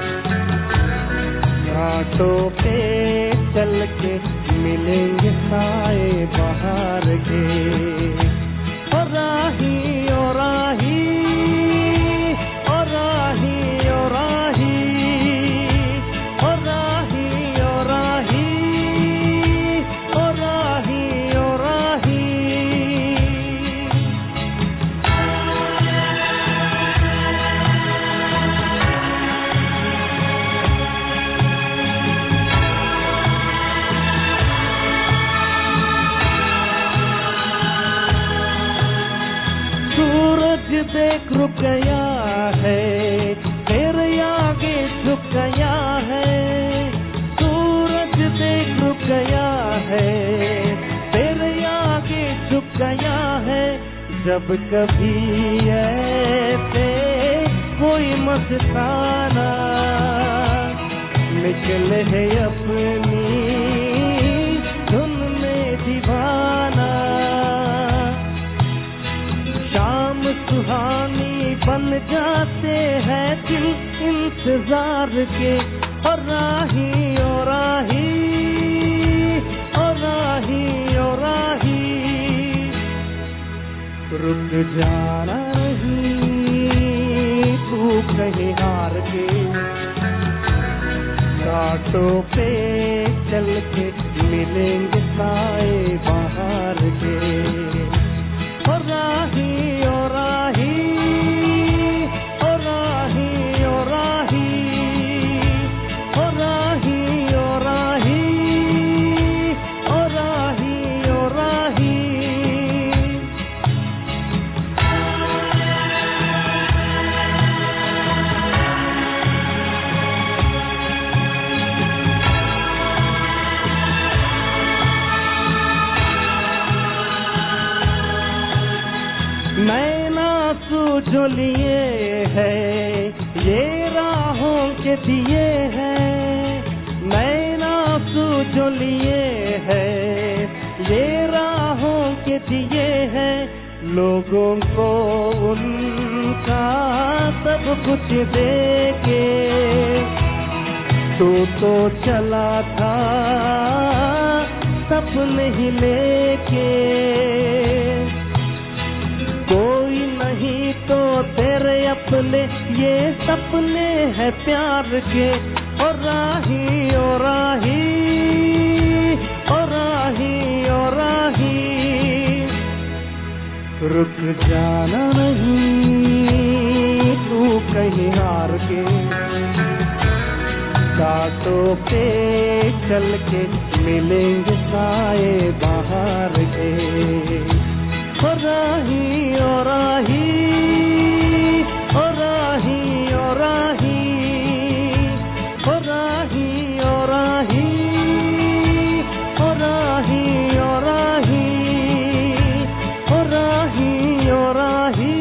घाटों पे चल के मिलेंगे साए बाहर के। ओ राही ओ राही ओ राही ओ राही ओ राही ओ राही ओ राही ओ राही। सूरज देख रुक गया है तेरे आगे झुक गया है, सूरज देख रुक गया है तेरे आगे झुक गया है। जब कभी ऐसे कोई मस्ताना निकले है अपनी धुन में दीवाना, शाम सुहानी बन जाते हैं दिल इंतजार के। ओ राही ओ राही ओ राही ओ राही। रुक जाना नहीं तू कहीं हार के, घाटों पे चल के मिलेंगे साए बाहर के। ओ राही ओ राही ओ राही ओ राही ओ राही ओ राही ओ राही ओ राही। नैना जो लिए है ये राहों के दिए हैं, नैना जो लिए है ये राहों के दिए हैं। लोगों को उनका सब कुछ दे के तू तो चला था सपने ही लेके। कोई नहीं तो तेरे अपने ये सपने हैं प्यार के। ओ राही ओ राही ओ राही ओ राही। रुक जाना नहीं तू कहीं हार के, कांटों पे चल के मिलेंगे साए बाहर के। ओ राही ओ राही ओ राही ओ राही ओ राही ओ राही ओ राही ओ राही ओ राही ओ राही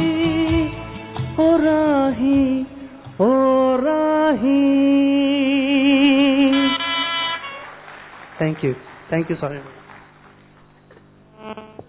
ओ राही ओ राही। Thank you, thank you sorry.